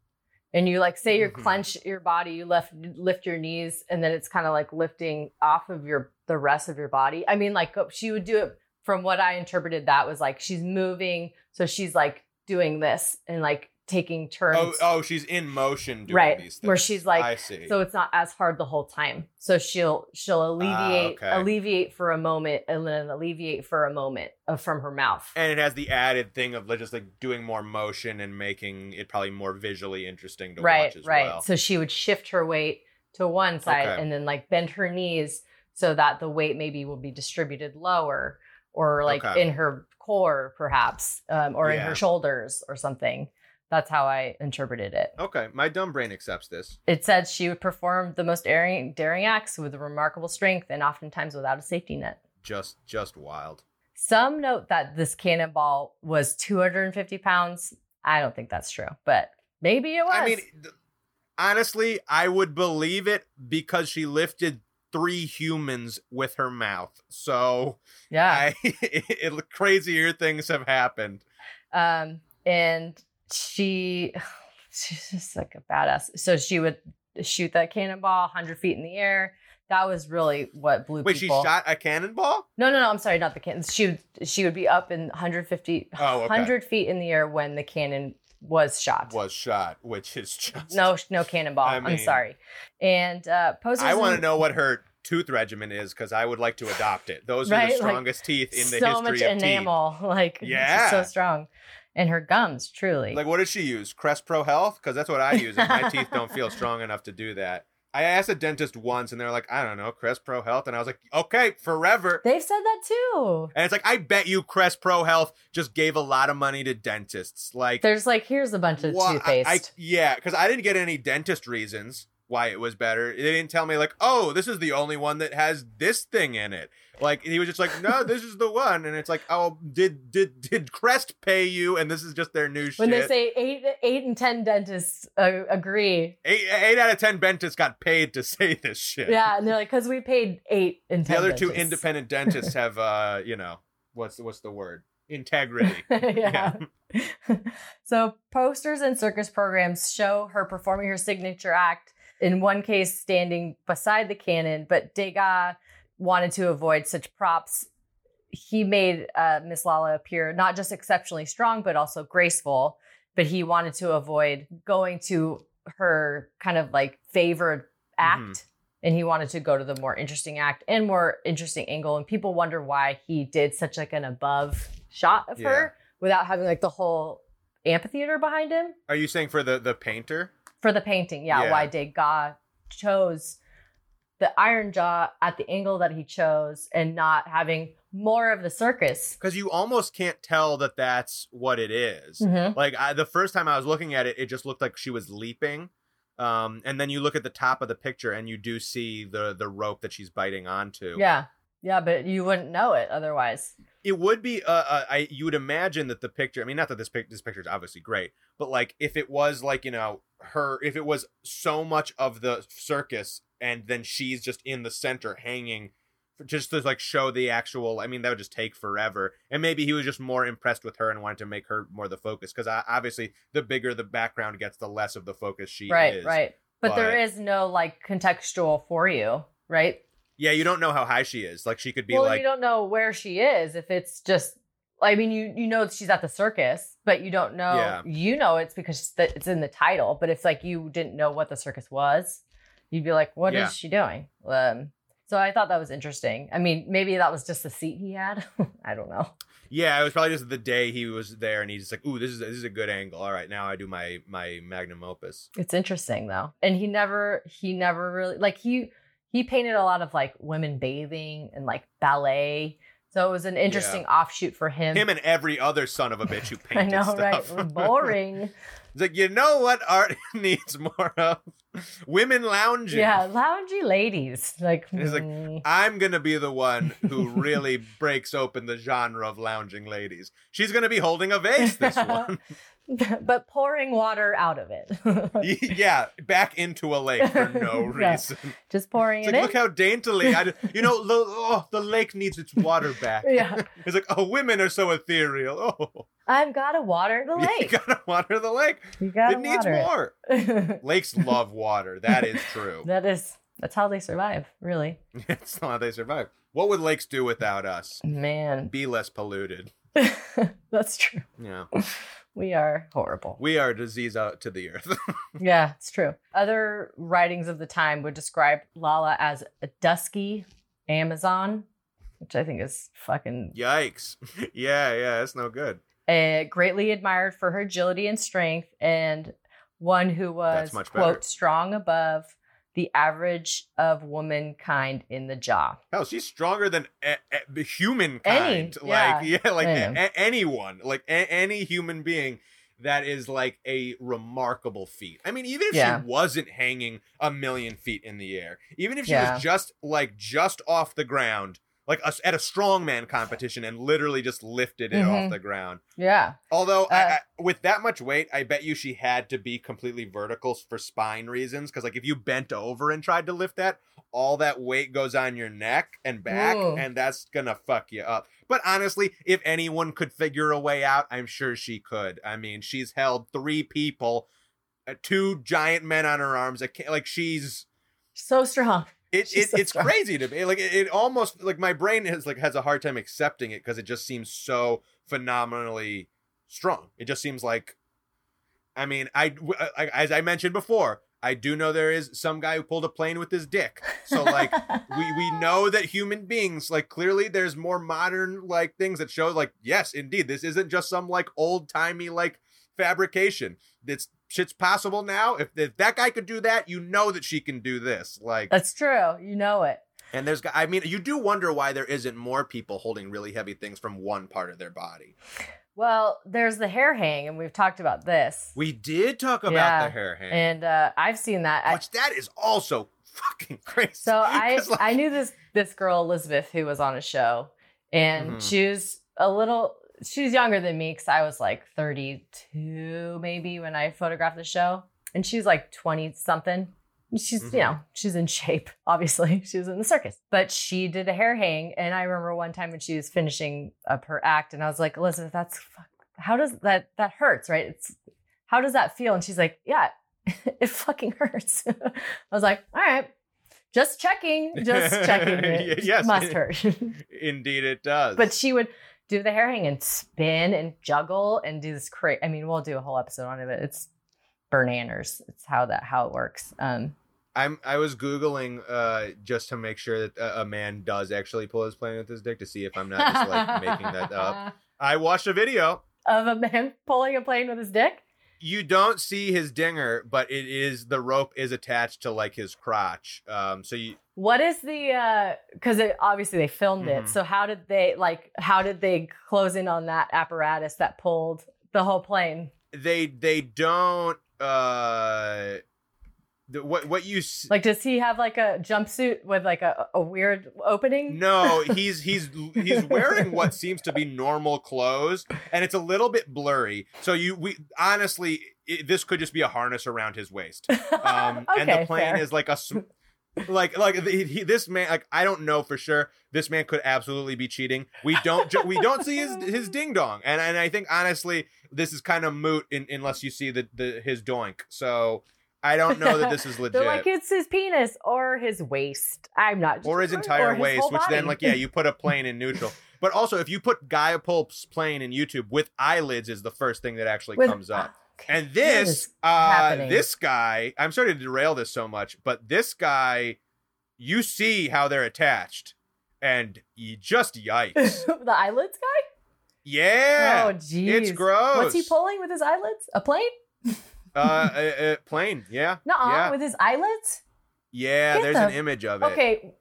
Speaker 2: and you like say you
Speaker 3: Mhm.
Speaker 2: clench your body, you lift lift your knees, and then it's kind of like lifting off of your the rest of your body. I mean, like she would do it. From what I interpreted, that was like she's moving, so she's like doing this and like taking turns.
Speaker 3: Oh, oh, she's in motion doing
Speaker 2: right,
Speaker 3: these things.
Speaker 2: where she's like,
Speaker 3: I see.
Speaker 2: so it's not as hard the whole time. So she'll she'll alleviate
Speaker 3: okay.
Speaker 2: alleviate for a moment, and then alleviate for a moment of, from her mouth.
Speaker 3: And it has the added thing of like, just like doing more motion and making it probably more visually interesting to
Speaker 2: right,
Speaker 3: watch as
Speaker 2: right.
Speaker 3: well.
Speaker 2: So she would shift her weight to one side
Speaker 3: Okay.
Speaker 2: and then like bend her knees so that the weight maybe will be distributed lower, or like
Speaker 3: Okay.
Speaker 2: in her core perhaps, um, or in
Speaker 3: Yeah.
Speaker 2: her shoulders or something. That's how I interpreted it.
Speaker 3: Okay, my dumb brain accepts this.
Speaker 2: It said she would perform the most daring, daring acts with remarkable strength and oftentimes without a safety net.
Speaker 3: Just, just wild.
Speaker 2: Some note that this cannonball was two hundred fifty pounds. I don't think that's true, but maybe it was.
Speaker 3: I mean, th- honestly, I would believe it because she lifted three humans with her mouth. So
Speaker 2: Yeah.
Speaker 3: I, it, it, crazier things have happened.
Speaker 2: Um, and she, she's just like a badass. So she would shoot that cannonball one hundred feet in the air. That was really what blew
Speaker 3: Wait,
Speaker 2: people.
Speaker 3: she shot a cannonball?
Speaker 2: No, no, no. I'm sorry, not the cannon. She would, she would be up in one hundred fifty,
Speaker 3: Oh, okay.
Speaker 2: one hundred feet in the air when the cannon was shot.
Speaker 3: Was shot, which is just
Speaker 2: No, no cannonball.
Speaker 3: I mean,
Speaker 2: I'm sorry. And uh, posters.
Speaker 3: I want to
Speaker 2: and-
Speaker 3: know what her tooth regimen is because I would like to adopt it. Those are
Speaker 2: Right?
Speaker 3: the
Speaker 2: Like,
Speaker 3: strongest teeth in the
Speaker 2: so
Speaker 3: history
Speaker 2: much
Speaker 3: of
Speaker 2: enamel, like
Speaker 3: Yeah.
Speaker 2: she's so strong, and her gums truly.
Speaker 3: Like, what does she use? Crest Pro Health? Because that's what I use, and my teeth don't feel strong enough to do that. I asked a dentist once, and they're like, I don't know, Crest Pro Health, and I was like, okay, forever.
Speaker 2: They've said that too.
Speaker 3: And it's like, I bet you Crest Pro Health just gave a lot of money to dentists. Like,
Speaker 2: There's like, here's a bunch of
Speaker 3: wha-
Speaker 2: toothpaste.
Speaker 3: I, I, yeah, because I didn't get any dentist reasons why it was better. They didn't tell me like, oh, this is the only one that has this thing in it. Like, he was just like, no, this is the one. And it's like, oh, did did did Crest pay you? And this is just their new
Speaker 2: when
Speaker 3: shit.
Speaker 2: they say eight, eight and ten dentists uh, agree.
Speaker 3: Eight, eight out of ten dentists got paid to say this shit.
Speaker 2: Yeah, and they're like, because we paid eight and ten.
Speaker 3: The other two
Speaker 2: dentists.
Speaker 3: independent dentists have, uh, you know, what's what's the word? Integrity.
Speaker 2: yeah. So posters and circus programs show her performing her signature act. In one case, standing beside the cannon, but Degas wanted to avoid such props. He made uh, Miss Lala appear not just exceptionally strong, but also graceful. But he wanted to avoid going to her kind of like favored act.
Speaker 3: Mhm.
Speaker 2: And he wanted to go to the more interesting act and more interesting angle. And people wonder why he did such like an above shot of
Speaker 3: Yeah.
Speaker 2: her without having like the whole amphitheater behind him.
Speaker 3: Are you saying for the, the painter?
Speaker 2: For the painting, yeah,
Speaker 3: Yeah.
Speaker 2: why Degas chose the Iron Jaw at the angle that he chose and not having more of the circus.
Speaker 3: Because you almost can't tell that that's what it is.
Speaker 2: Mhm.
Speaker 3: Like, I, the first time I was looking at it, it just looked like she was leaping. Um, and then you look at the top of the picture and you do see the the rope that she's biting onto.
Speaker 2: Yeah, yeah, but you wouldn't know it otherwise.
Speaker 3: It would be, uh, uh, I you would imagine that the picture, I mean, not that this, pic- this picture is obviously great, but like if it was like, you know, her, if it was so much of the circus and then she's just in the center hanging just to like show the actual, I mean, that would just take forever. And maybe he was just more impressed with her and wanted to make her more the focus. Because obviously the bigger the background gets, the less of the focus she
Speaker 2: Right,
Speaker 3: is.
Speaker 2: right. But,
Speaker 3: But-
Speaker 2: there is no like contextual for you, right?
Speaker 3: Yeah, you don't know how high she is. Like she could be
Speaker 2: Well,
Speaker 3: like,
Speaker 2: you don't know where she is if it's just. I mean, you you know she's at the circus, but you don't know.
Speaker 3: Yeah.
Speaker 2: You know it's because it's the- it's in the title. But if like you didn't know what the circus was, you'd be like, "What is
Speaker 3: Yeah.
Speaker 2: she doing?" Um, so I thought that was interesting. I mean, maybe that was just the seat he had. I don't know.
Speaker 3: yeah, it was probably just the day he was there and he's just like, ooh, this is this is a good angle. All right, now I do my my magnum opus.
Speaker 2: It's interesting though, and he never he never really like he he painted a lot of like women bathing and like ballet. So it was an interesting offshoot for him.
Speaker 3: Him and every other son of a bitch who
Speaker 2: I
Speaker 3: painted
Speaker 2: know,
Speaker 3: stuff.
Speaker 2: right? Boring.
Speaker 3: It's like, you know what art needs more of? Women lounging.
Speaker 2: Yeah, loungy ladies. Like,
Speaker 3: It's like,
Speaker 2: mm.
Speaker 3: I'm going to be the one who really breaks open the genre of lounging ladies. She's going to be holding a vase, this one.
Speaker 2: but pouring water out of it.
Speaker 3: Yeah, back into a lake for no
Speaker 2: Yeah.
Speaker 3: reason.
Speaker 2: Just pouring
Speaker 3: It's
Speaker 2: it
Speaker 3: like,
Speaker 2: in.
Speaker 3: look how daintily, I, you know, the, oh, the lake needs its water back.
Speaker 2: Yeah.
Speaker 3: It's like, oh, women are so ethereal. Oh,
Speaker 2: I've got to water the
Speaker 3: you
Speaker 2: lake.
Speaker 3: gotta water the lake.
Speaker 2: You got to
Speaker 3: It needs
Speaker 2: water
Speaker 3: more.
Speaker 2: it.
Speaker 3: Lakes love water. That is true.
Speaker 2: that is, that's how they survive, really.
Speaker 3: It's not how they survive. What would lakes do without us?
Speaker 2: Man,
Speaker 3: Be less polluted.
Speaker 2: that's true.
Speaker 3: Yeah.
Speaker 2: We are horrible.
Speaker 3: We are a disease out to the earth.
Speaker 2: Yeah, it's true. Other writings of the time would describe Lala as a dusky Amazon, which I think is fucking
Speaker 3: Yikes. Yeah, yeah, that's no good.
Speaker 2: uh, greatly admired for her agility and strength, and one who was,
Speaker 3: That's much better.
Speaker 2: quote, strong above the average of womankind in the jaw.
Speaker 3: Hell, she's stronger than a- a- humankind.
Speaker 2: Any,
Speaker 3: like,
Speaker 2: yeah.
Speaker 3: yeah, like
Speaker 2: Yeah.
Speaker 3: a- a- anyone, like a- any human being. That is like a remarkable feat. I mean, even if
Speaker 2: Yeah.
Speaker 3: she wasn't hanging a million feet in the air, even if she
Speaker 2: Yeah.
Speaker 3: was just like just off the ground, like a, at a strongman competition and literally just lifted it
Speaker 2: Mhm.
Speaker 3: off the ground.
Speaker 2: Yeah.
Speaker 3: Although, I,
Speaker 2: Uh,
Speaker 3: I, with that much weight, I bet you she had to be completely vertical for spine reasons. Because, like, if you bent over and tried to lift that, all that weight goes on your neck and back,
Speaker 2: Ooh.
Speaker 3: and that's gonna fuck you up. But honestly, if anyone could figure a way out, I'm sure she could. I mean, she's held three people, uh, two giant men on her arms. Like, she's
Speaker 2: So strong.
Speaker 3: It,
Speaker 2: She's
Speaker 3: it
Speaker 2: so
Speaker 3: it's
Speaker 2: strong.
Speaker 3: crazy to me. Like, it, it almost, like, my brain has like has a hard time accepting it because it just seems so phenomenally strong. It just seems like, I mean, I, I as I mentioned before, I do know there is some guy who pulled a plane with his dick. So, like, we, we know that human beings, like, clearly there's more modern, like, things that show, like, yes, indeed, this isn't just some, like, old-timey, like, fabrication. It's shit's possible now. If, if that guy could do that, you know that she can do this. Like,
Speaker 2: That's true. You know it.
Speaker 3: and there's, I mean, you do wonder why there isn't more people holding really heavy things from one part of their body.
Speaker 2: Well, there's the hair hang, and we've talked about this.
Speaker 3: We did talk about
Speaker 2: Yeah.
Speaker 3: the hair hang,
Speaker 2: And uh, I've seen that. I-
Speaker 3: which that is also fucking crazy.
Speaker 2: So I
Speaker 3: 'Cause, like,
Speaker 2: I knew this this girl Elizabeth who was on a show, and
Speaker 3: Mhm.
Speaker 2: she was a little she's younger than me because I was like thirty-two maybe when I photographed the show, and she's like twenty something. She's
Speaker 3: Mhm.
Speaker 2: you know she's in shape. Obviously, she was in the circus, but she did a hair hang, and I remember one time when she was finishing up her act, and I was like, Elizabeth, that's fuck- how does that that hurts, right? It's how does that feel? And she's like, yeah. It fucking hurts. I was like, all right, just checking, just checking. It
Speaker 3: Yes.
Speaker 2: must hurt.
Speaker 3: Indeed, it does.
Speaker 2: But she would do the hair hang and spin and juggle and do this crazy. I mean, we'll do a whole episode on it. But it's bananas. It's how that how it works. Um,
Speaker 3: I'm I was googling uh just to make sure that a, a man does actually pull his plane with his dick to see if I'm not just like making that up. I watched a video.
Speaker 2: Of a man pulling a plane with his dick.
Speaker 3: You don't see his dinger, but it is the rope is attached to like his crotch. Um, so you
Speaker 2: What is the? Because it obviously they filmed
Speaker 3: Mhm.
Speaker 2: it. So how did they like? How did they close in on that apparatus that pulled the whole plane?
Speaker 3: they they don't uh the, what what you s-
Speaker 2: Like, does he have like a jumpsuit with like a, a weird opening?
Speaker 3: No, he's he's he's wearing what seems to be normal clothes, and it's a little bit blurry. So you we honestly, it, this could just be a harness around his waist. Um, and the
Speaker 2: Okay,
Speaker 3: plane
Speaker 2: fair.
Speaker 3: is like a sm- like like the, he, this man. Like, I don't know for sure. This man could absolutely be cheating. We don't ju- we don't see his his ding dong, and and I think honestly this is kind of moot in, unless you see the the his doink. So. I don't know that this is legit.
Speaker 2: They're like, it's his penis or his waist. I'm not.
Speaker 3: Or his
Speaker 2: or
Speaker 3: entire
Speaker 2: his
Speaker 3: waist,
Speaker 2: whole
Speaker 3: which then,
Speaker 2: body.
Speaker 3: like, yeah, you put a plane in neutral. But also, if you put Gaia Pulp's plane in YouTube with eyelids, is the first thing that actually
Speaker 2: With-
Speaker 3: comes up.
Speaker 2: Okay,
Speaker 3: And
Speaker 2: what
Speaker 3: this,
Speaker 2: is
Speaker 3: uh,
Speaker 2: happening?
Speaker 3: this guy, I'm sorry to derail this so much, but this guy, you see how they're attached, and you just yikes.
Speaker 2: the eyelids guy.
Speaker 3: Yeah,
Speaker 2: Oh, jeez.
Speaker 3: it's gross.
Speaker 2: What's he pulling with his eyelids? A plane?
Speaker 3: uh, a, a plane, yeah,
Speaker 2: No,
Speaker 3: yeah,
Speaker 2: with his eyelids.
Speaker 3: yeah.
Speaker 2: Get
Speaker 3: There's
Speaker 2: the-
Speaker 3: an image of it.
Speaker 2: Okay,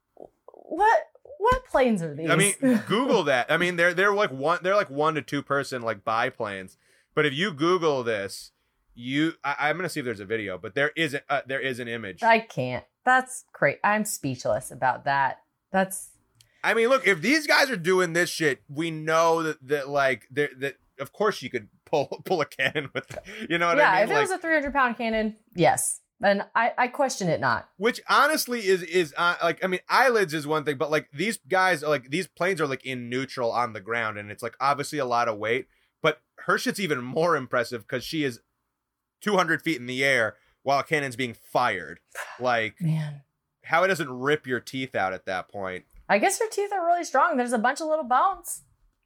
Speaker 2: what what planes are these?
Speaker 3: I mean, Google that. I mean, they're they're like one they're like one to two person like biplanes. But if you Google this, you I, I'm gonna see if there's a video, but there is a, uh, there is an image.
Speaker 2: I can't. That's great. I'm speechless about that. That's
Speaker 3: I mean, look, if these guys are doing this shit, we know that that like they're- that of course you could pull pull a cannon with that. You know what
Speaker 2: yeah.
Speaker 3: I mean?
Speaker 2: If it
Speaker 3: Like,
Speaker 2: was a three hundred pound cannon, yes, and I I question it not.
Speaker 3: which honestly is is uh, like I mean eyelids is one thing, but like these guys are like these planes are like in neutral on the ground, and it's like obviously a lot of weight. But her shit's even more impressive because she is two hundred feet in the air while a cannon's being fired. Like
Speaker 2: Man,
Speaker 3: how it doesn't rip your teeth out at that point.
Speaker 2: I guess her teeth are really strong. There's a bunch of little bones.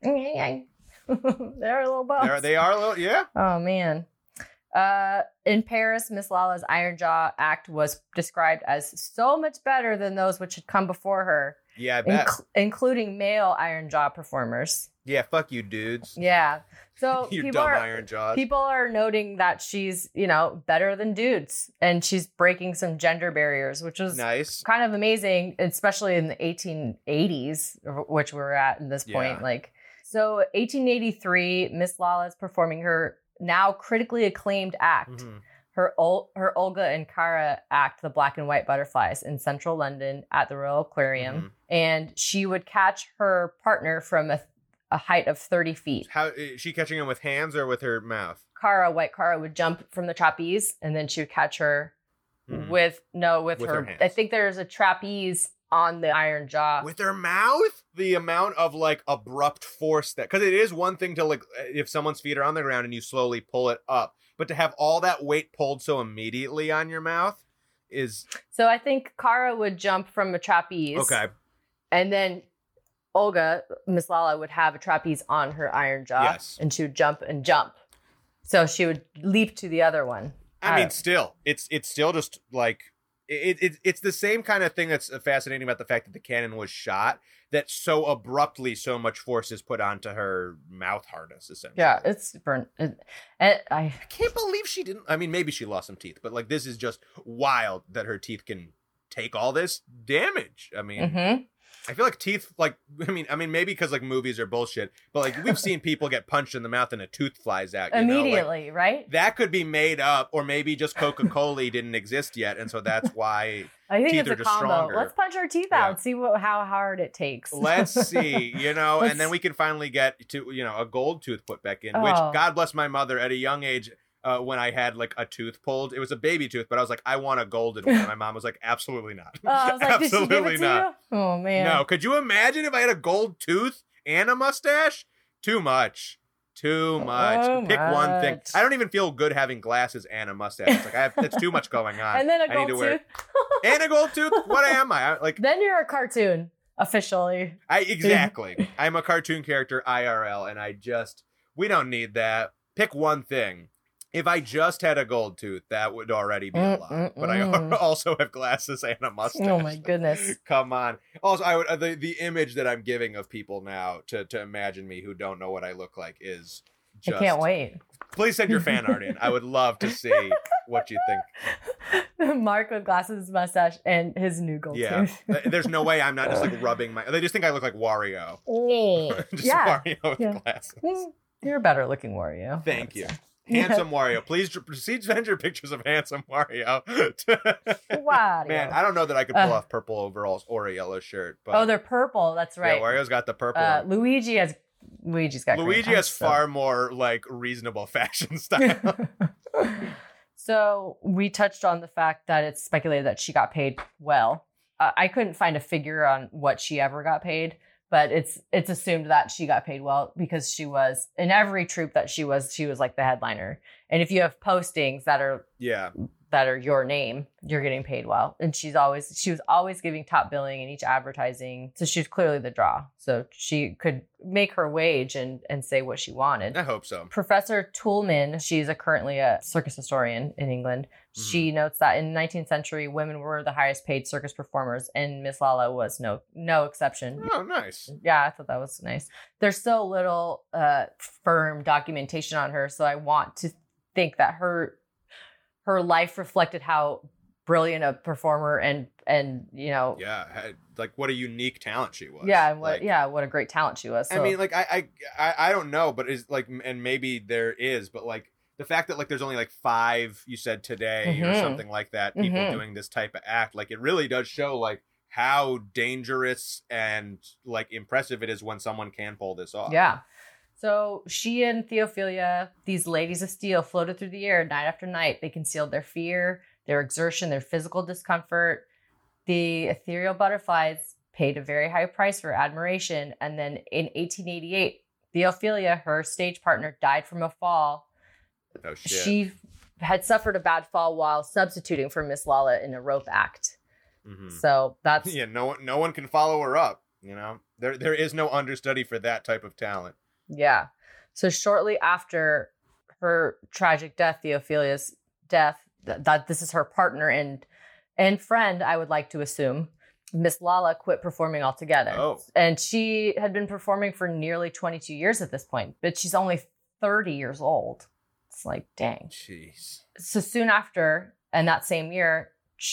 Speaker 2: There are little bones.
Speaker 3: They're, they are a little yeah.
Speaker 2: Oh man. Uh, in Paris, Miss Lala's Iron Jaw act was described as so much better than those which had come before her,
Speaker 3: Yeah, I bet.
Speaker 2: inc- including male Iron Jaw performers.
Speaker 3: Yeah, fuck you, dudes.
Speaker 2: Yeah. So
Speaker 3: You
Speaker 2: people
Speaker 3: dumb
Speaker 2: are
Speaker 3: iron jaws.
Speaker 2: people are noting that she's, you know, better than dudes, and she's breaking some gender barriers, which was
Speaker 3: Nice.
Speaker 2: kind of amazing, especially in the eighteen eighties, which we're at in this point.
Speaker 3: Yeah.
Speaker 2: Like, so eighteen eighty-three, Miss Lala is performing her now critically acclaimed act,
Speaker 3: Mhm.
Speaker 2: her Ol- her Olga and Kara act, The Black and White Butterflies, in central London at the Royal Aquarium,
Speaker 3: Mhm.
Speaker 2: and she would catch her partner from a, a height of thirty feet.
Speaker 3: How is she catching him with hands or with her mouth?
Speaker 2: Kara, White Kara, would jump from the trapeze, and then she would catch her
Speaker 3: Mhm.
Speaker 2: with no with,
Speaker 3: With
Speaker 2: her.
Speaker 3: her hands.
Speaker 2: I think there's a trapeze on the iron jaw.
Speaker 3: With her mouth? The amount of like abrupt force that, because it is one thing to like, if someone's feet are on the ground and you slowly pull it up, but to have all that weight pulled so immediately on your mouth is.
Speaker 2: So I think Kara would jump from a trapeze.
Speaker 3: Okay.
Speaker 2: And then Olga, Miss Lala, would have a trapeze on her iron jaw.
Speaker 3: Yes.
Speaker 2: And she would jump and jump. So she would leap to the other one.
Speaker 3: I mean, still, it's it's still just like it, it. It's the same kind of thing that's fascinating about the fact that the cannon was shot. That so abruptly, so much force is put onto her mouth harness. Essentially,
Speaker 2: Yeah, it's burnt. It, it, I
Speaker 3: I can't believe she didn't. I mean, maybe she lost some teeth, but like this is just wild that her teeth can take all this damage. I mean,
Speaker 2: mhm.
Speaker 3: I feel like teeth, like, I mean, I mean, maybe because like movies are bullshit, but like we've seen people get punched in the mouth and a tooth flies out. You know? Like,
Speaker 2: Immediately, right?
Speaker 3: that could be made up, or maybe just Coca-Cola didn't exist yet, and so that's why.
Speaker 2: I think
Speaker 3: teeth
Speaker 2: it's
Speaker 3: are
Speaker 2: a
Speaker 3: just
Speaker 2: combo.
Speaker 3: stronger.
Speaker 2: Let's punch our teeth
Speaker 3: Yeah.
Speaker 2: out, see what how hard it takes.
Speaker 3: Let's see, you know,
Speaker 2: Let's-
Speaker 3: and then we can finally get to, you know, a gold tooth put back in, which,
Speaker 2: Oh.
Speaker 3: God bless my mother, at a young age, uh, when I had like a tooth pulled, it was a baby tooth, but I was like, I want a golden one. My mom was like, absolutely not.
Speaker 2: Oh, I was like, did she give
Speaker 3: Absolutely
Speaker 2: it to
Speaker 3: not.
Speaker 2: you? Oh man.
Speaker 3: No, could you imagine if I had a gold tooth and a mustache? Too much. Too much.
Speaker 2: Oh,
Speaker 3: Pick one thing.
Speaker 2: much.
Speaker 3: I don't even feel good having glasses and a mustache. It's like I have, it's too much going on.
Speaker 2: And then a
Speaker 3: I
Speaker 2: gold
Speaker 3: need to wear
Speaker 2: tooth.
Speaker 3: and a gold tooth. What am I? I like
Speaker 2: Then you're a cartoon officially.
Speaker 3: I exactly. I'm a cartoon character I R L, and I just we don't need that. Pick one thing. If I just had a gold tooth, that would already be a lot.
Speaker 2: Mm, mm,
Speaker 3: But I
Speaker 2: mm.
Speaker 3: also have glasses and a mustache.
Speaker 2: Oh my goodness.
Speaker 3: Come on. Also, I would uh, the the image that I'm giving of people now to to imagine me who don't know what I look like is just.
Speaker 2: I can't wait.
Speaker 3: Please send your fan art in. I would love to see what you think.
Speaker 2: Mark with glasses, mustache, and his new gold
Speaker 3: Yeah,
Speaker 2: tooth.
Speaker 3: Th- there's no way I'm not just like rubbing my. They just think I look like Wario. just
Speaker 2: Yeah.
Speaker 3: Wario with
Speaker 2: Yeah.
Speaker 3: glasses.
Speaker 2: Mm, You're a better looking Wario.
Speaker 3: Thank you.
Speaker 2: Yeah.
Speaker 3: Handsome Wario. Please dr- proceed to send your pictures of handsome Wario.
Speaker 2: Wario.
Speaker 3: Man, I don't know that I could pull
Speaker 2: Uh.
Speaker 3: off purple overalls or a yellow shirt. But
Speaker 2: Oh, they're purple. That's right.
Speaker 3: yeah, Wario's got the purple.
Speaker 2: uh,
Speaker 3: one.
Speaker 2: Luigi has Luigi's got green.
Speaker 3: Luigi
Speaker 2: I'm
Speaker 3: has
Speaker 2: so-
Speaker 3: far more like reasonable fashion style.
Speaker 2: So we touched on the fact that it's speculated that she got paid well. Uh, I couldn't find a figure on what she ever got paid, but it's it's assumed that she got paid well because she was in every troupe that she was. She was like the headliner. And if you have postings that are
Speaker 3: yeah.
Speaker 2: that are your name, you're getting paid well. And she's always she was always giving top billing in each advertising. So she's clearly the draw. So she could make her wage and and say what she wanted.
Speaker 3: I hope so.
Speaker 2: Professor Toulmin, she's a currently a circus historian in England. She notes that in the nineteenth century, women were the highest paid circus performers, and Miss Lala was no no exception.
Speaker 3: Oh, nice.
Speaker 2: Yeah, I thought that was nice. There's so little uh, firm documentation on her, so I want to think that her her life reflected how brilliant a performer and and you know
Speaker 3: Yeah, had- like what a unique talent she was.
Speaker 2: yeah and what
Speaker 3: Like,
Speaker 2: yeah what a great talent she was. So,
Speaker 3: I mean, like I, I, I, I don't know, but is like, and maybe there is, but like the fact that like there's only like five, you said today or
Speaker 2: Mhm.
Speaker 3: something like that, people
Speaker 2: Mhm.
Speaker 3: doing this type of act, like it really does show like how dangerous and like impressive it is when someone can pull this off.
Speaker 2: yeah. So she and Theophilia, these ladies of steel, floated through the air night after night. They concealed their fear, their exertion, their physical discomfort. The ethereal butterflies paid a very high price for admiration. And then in eighteen eighty-eight, Theophilia, her stage partner, died from a fall.
Speaker 3: Oh shit.
Speaker 2: She had suffered a bad fall while substituting for Miss Lala in a rope act.
Speaker 3: Mhm.
Speaker 2: So that's
Speaker 3: Yeah, no one, no one can follow her up. You know, there, there is no understudy for that type of talent.
Speaker 2: Yeah. So shortly after her tragic death, Theophilia's death, th- that this is her partner and and friend, I would like to assume, Miss Lala quit performing altogether.
Speaker 3: Oh.
Speaker 2: And she had been performing for nearly twenty-two years at this point, but she's only thirty years old. It's like, dang.
Speaker 3: Jeez.
Speaker 2: So soon after, and that same year,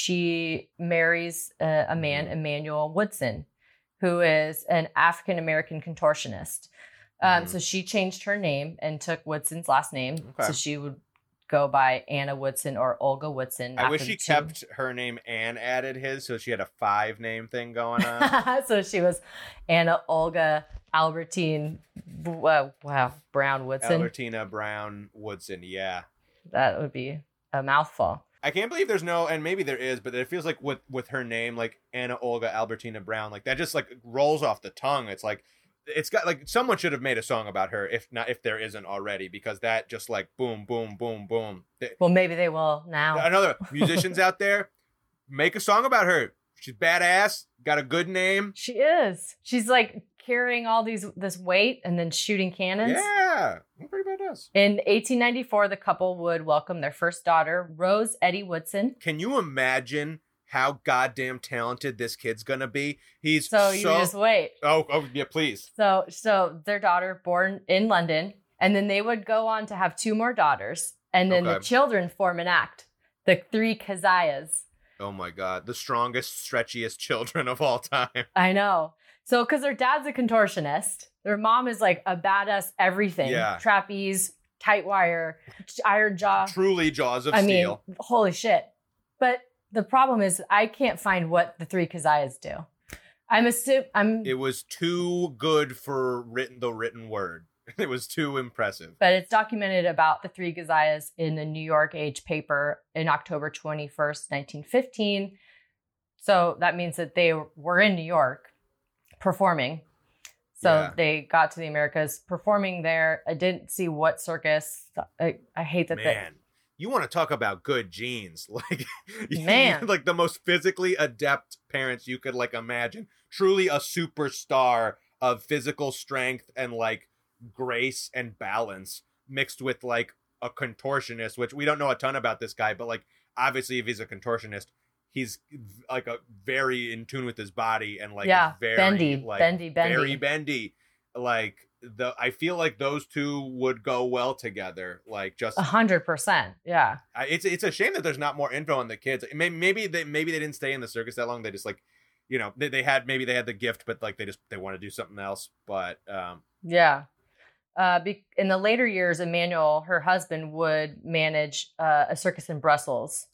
Speaker 2: she marries a, a man, Emmanuel Woodson, who is an African American contortionist. Um,
Speaker 3: Mhm.
Speaker 2: So she changed her name and took Woodson's last name.
Speaker 3: Okay.
Speaker 2: So she would go by Anna Woodson or Olga Woodson.
Speaker 3: I wish
Speaker 2: after
Speaker 3: she
Speaker 2: the two.
Speaker 3: kept her name and added his, so she had a five name thing going on.
Speaker 2: So she was Anna Olga Albertine, uh, wow, Brown Woodson.
Speaker 3: Albertina Brown Woodson, yeah.
Speaker 2: That would be a mouthful.
Speaker 3: I can't believe there's no, and maybe there is, but it feels like with with her name, like Anna Olga Albertina Brown, like that just like rolls off the tongue. It's like, it's got like someone should have made a song about her, if not, if there isn't already, because that just like boom, boom, boom, boom.
Speaker 2: Well, maybe they will now.
Speaker 3: Another musicians out there, make a song about her. She's badass, got a good name.
Speaker 2: She is. She's like carrying all these this weight and then shooting cannons.
Speaker 3: Yeah, pretty badass.
Speaker 2: In eighteen ninety-four, the couple would welcome their first daughter, Rose Eddie Woodson.
Speaker 3: Can you imagine how goddamn talented this kid's gonna be? He's
Speaker 2: so,
Speaker 3: so...
Speaker 2: you just wait.
Speaker 3: Oh, oh yeah, please.
Speaker 2: So, so their daughter, born in London, and then they would go on to have two more daughters, and then
Speaker 3: Okay.
Speaker 2: the children form an act, the three Kazayas.
Speaker 3: Oh my God, the strongest, stretchiest children of all time.
Speaker 2: I know. So, because their dad's a contortionist, their mom is like a badass everything.
Speaker 3: Yeah.
Speaker 2: Trapeze, tight wire, iron jaw.
Speaker 3: Truly jaws of
Speaker 2: I
Speaker 3: steel.
Speaker 2: mean, holy shit. But the problem is I can't find what the three Kazayas do. I'm assuming I'm
Speaker 3: It was too good for written the written word. It was too impressive.
Speaker 2: but it's documented about the three Kazayas in the New York Age paper in October twenty-first, nineteen fifteen. So that means that they were in New York performing. So
Speaker 3: Yeah.
Speaker 2: they got to the Americas performing there. I didn't see what circus. I, I hate that. they-
Speaker 3: Man, you want to talk about good genes. Like,
Speaker 2: Man.
Speaker 3: like the most physically adept parents you could like imagine. Truly a superstar of physical strength and like grace and balance mixed with like a contortionist, which we don't know a ton about this guy, but like obviously if he's a contortionist, he's like a very in tune with his body and like
Speaker 2: Yeah,
Speaker 3: very
Speaker 2: bendy,
Speaker 3: like
Speaker 2: bendy, bendy.
Speaker 3: very bendy. Like the I feel like those two would go well together. Like just
Speaker 2: A hundred percent. Yeah.
Speaker 3: I- it's it's a shame that there's not more info on the kids. Maybe maybe they maybe they didn't stay in the circus that long. They just like, you know, they, they had maybe they had the gift, but like they just they want to do something else. But um,
Speaker 2: Yeah. Uh, be- in the later years, Emmanuel, her husband, would manage uh, a circus in Brussels.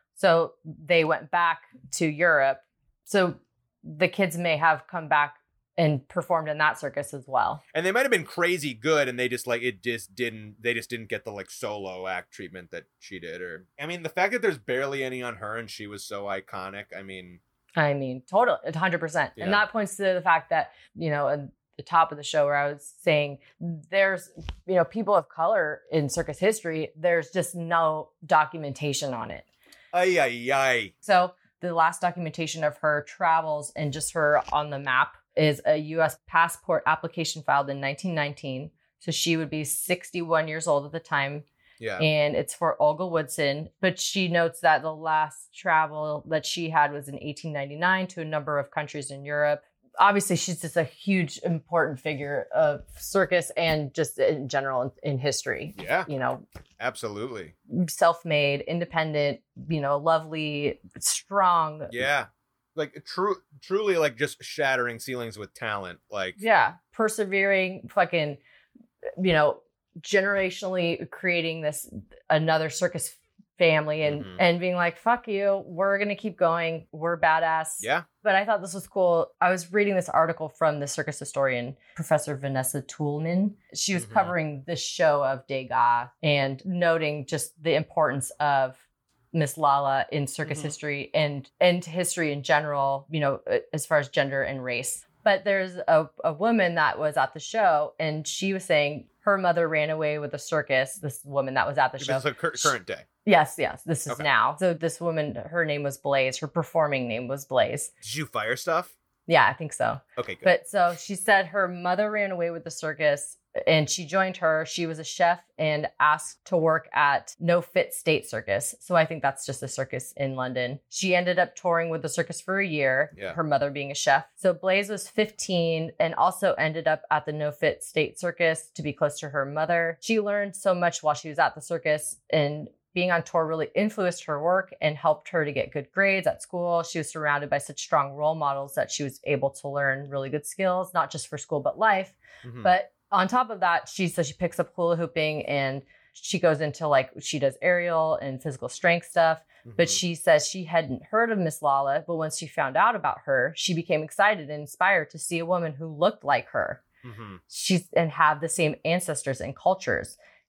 Speaker 2: So they went back to Europe. So the kids may have come back and performed in that circus as well.
Speaker 3: and they might have been crazy good, and they just like it just didn't they just didn't get the like solo act treatment that she did. Or I mean, the fact that there's barely any on her and she was so iconic. I mean,
Speaker 2: I mean, total, one hundred percent.
Speaker 3: Yeah.
Speaker 2: And that points to the fact that, you know, at the top of the show where I was saying there's, you know, people of color in circus history, there's just no documentation on it.
Speaker 3: ay ay ay.
Speaker 2: So the last documentation of her travels and just her on the map is a U S passport application filed in nineteen nineteen. So she would be sixty-one years old at the time.
Speaker 3: Yeah.
Speaker 2: And it's for Olga Woodson. But she notes that the last travel that she had was in eighteen ninety-nine to a number of countries in Europe. Obviously, she's just a huge, important figure of circus and just in general in, in history.
Speaker 3: Yeah,
Speaker 2: You know,
Speaker 3: absolutely.
Speaker 2: self-made, independent, you know, lovely, strong.
Speaker 3: Yeah. Like true truly like just shattering ceilings with talent. Like
Speaker 2: Yeah. Persevering, fucking, you know, generationally creating this another circus family and
Speaker 3: Mhm.
Speaker 2: and being like, fuck you, we're gonna keep going, we're badass.
Speaker 3: yeah.
Speaker 2: But I thought this was cool. I was reading this article from the circus historian, Professor Vanessa Toulmin. She was
Speaker 3: Mhm.
Speaker 2: covering the show of Degas and noting just the importance of Miss Lala in circus
Speaker 3: Mhm.
Speaker 2: history and and history in general, you know, as far as gender and race. But there's a, a woman that was at the show, and she was saying her mother ran away with a circus. This woman that was at the show.
Speaker 3: It's a cur- current day.
Speaker 2: Yes, yes, this is
Speaker 3: Okay.
Speaker 2: now. So this woman, her name was Blaze. Her performing name was Blaze.
Speaker 3: Did you fire stuff?
Speaker 2: Yeah, I think so.
Speaker 3: Okay, good.
Speaker 2: But so she said her mother ran away with the circus and she joined her. She was a chef and asked to work at No Fit State Circus. So I think that's just a circus in London. She ended up touring with the circus for a year,
Speaker 3: Yeah.
Speaker 2: her mother being a chef. So Blaze was fifteen and also ended up at the No Fit State Circus to be close to her mother. She learned so much while she was at the circus, and being on tour really influenced her work and helped her to get good grades at school. She was surrounded by such strong role models that she was able to learn really good skills, not just for school, but life.
Speaker 3: Mhm.
Speaker 2: But on top of that, she says she picks up hula hooping and she goes into like, she does aerial and physical strength stuff. But
Speaker 3: Mhm.
Speaker 2: she says she hadn't heard of Miss Lala, but once she found out about her, she became excited and inspired to see a woman who looked like her.
Speaker 3: Mhm.
Speaker 2: She's and have the same ancestors and cultures.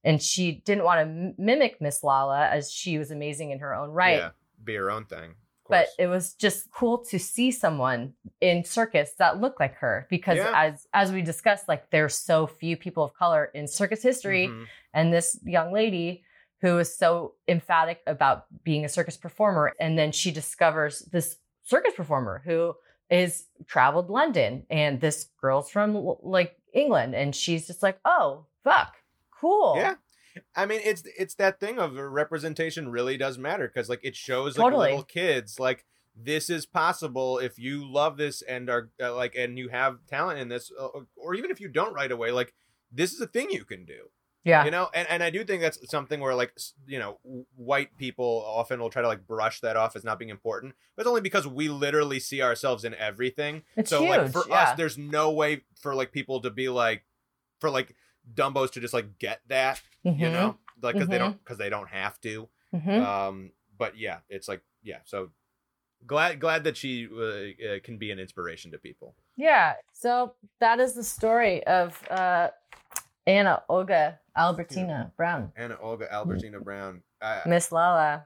Speaker 2: And she didn't want to m- mimic Miss Lala, as she was amazing in her own right.
Speaker 3: Yeah, be her own thing.
Speaker 2: But it was just cool to see someone in circus that looked like her, because
Speaker 3: Yeah.
Speaker 2: as as we discussed, like there's so few people of color in circus history.
Speaker 3: Mhm.
Speaker 2: And this young lady who is so emphatic about being a circus performer, and then she discovers this circus performer who is traveled London, and this girl's from like England, and she's just like, oh fuck, cool.
Speaker 3: Yeah. I mean, it's it's that thing of representation really does matter, because like it shows like
Speaker 2: Totally.
Speaker 3: little kids like this is possible if you love this and are uh, like and you have talent in this, uh, or even if you don't right away, like this is a thing you can do.
Speaker 2: Yeah.
Speaker 3: You know, and, and I do think that's something where like s- you know w- white people often will try to like brush that off as not being important, but it's only because we literally see ourselves in everything.
Speaker 2: It's
Speaker 3: so like
Speaker 2: huge,
Speaker 3: for
Speaker 2: yeah.
Speaker 3: us, there's no way for like people to be like for like Dumbos to just like get that. You
Speaker 2: Mhm.
Speaker 3: know, like because they
Speaker 2: Mhm.
Speaker 3: don't because they don't have to.
Speaker 2: Mhm.
Speaker 3: Um, but yeah, it's like yeah. So glad glad that she uh, uh, can be an inspiration to people.
Speaker 2: Yeah. So that is the story of uh, Anna Olga Albertina Brown,
Speaker 3: Anna Olga Albertina Brown. Uh,
Speaker 2: Miss Lala.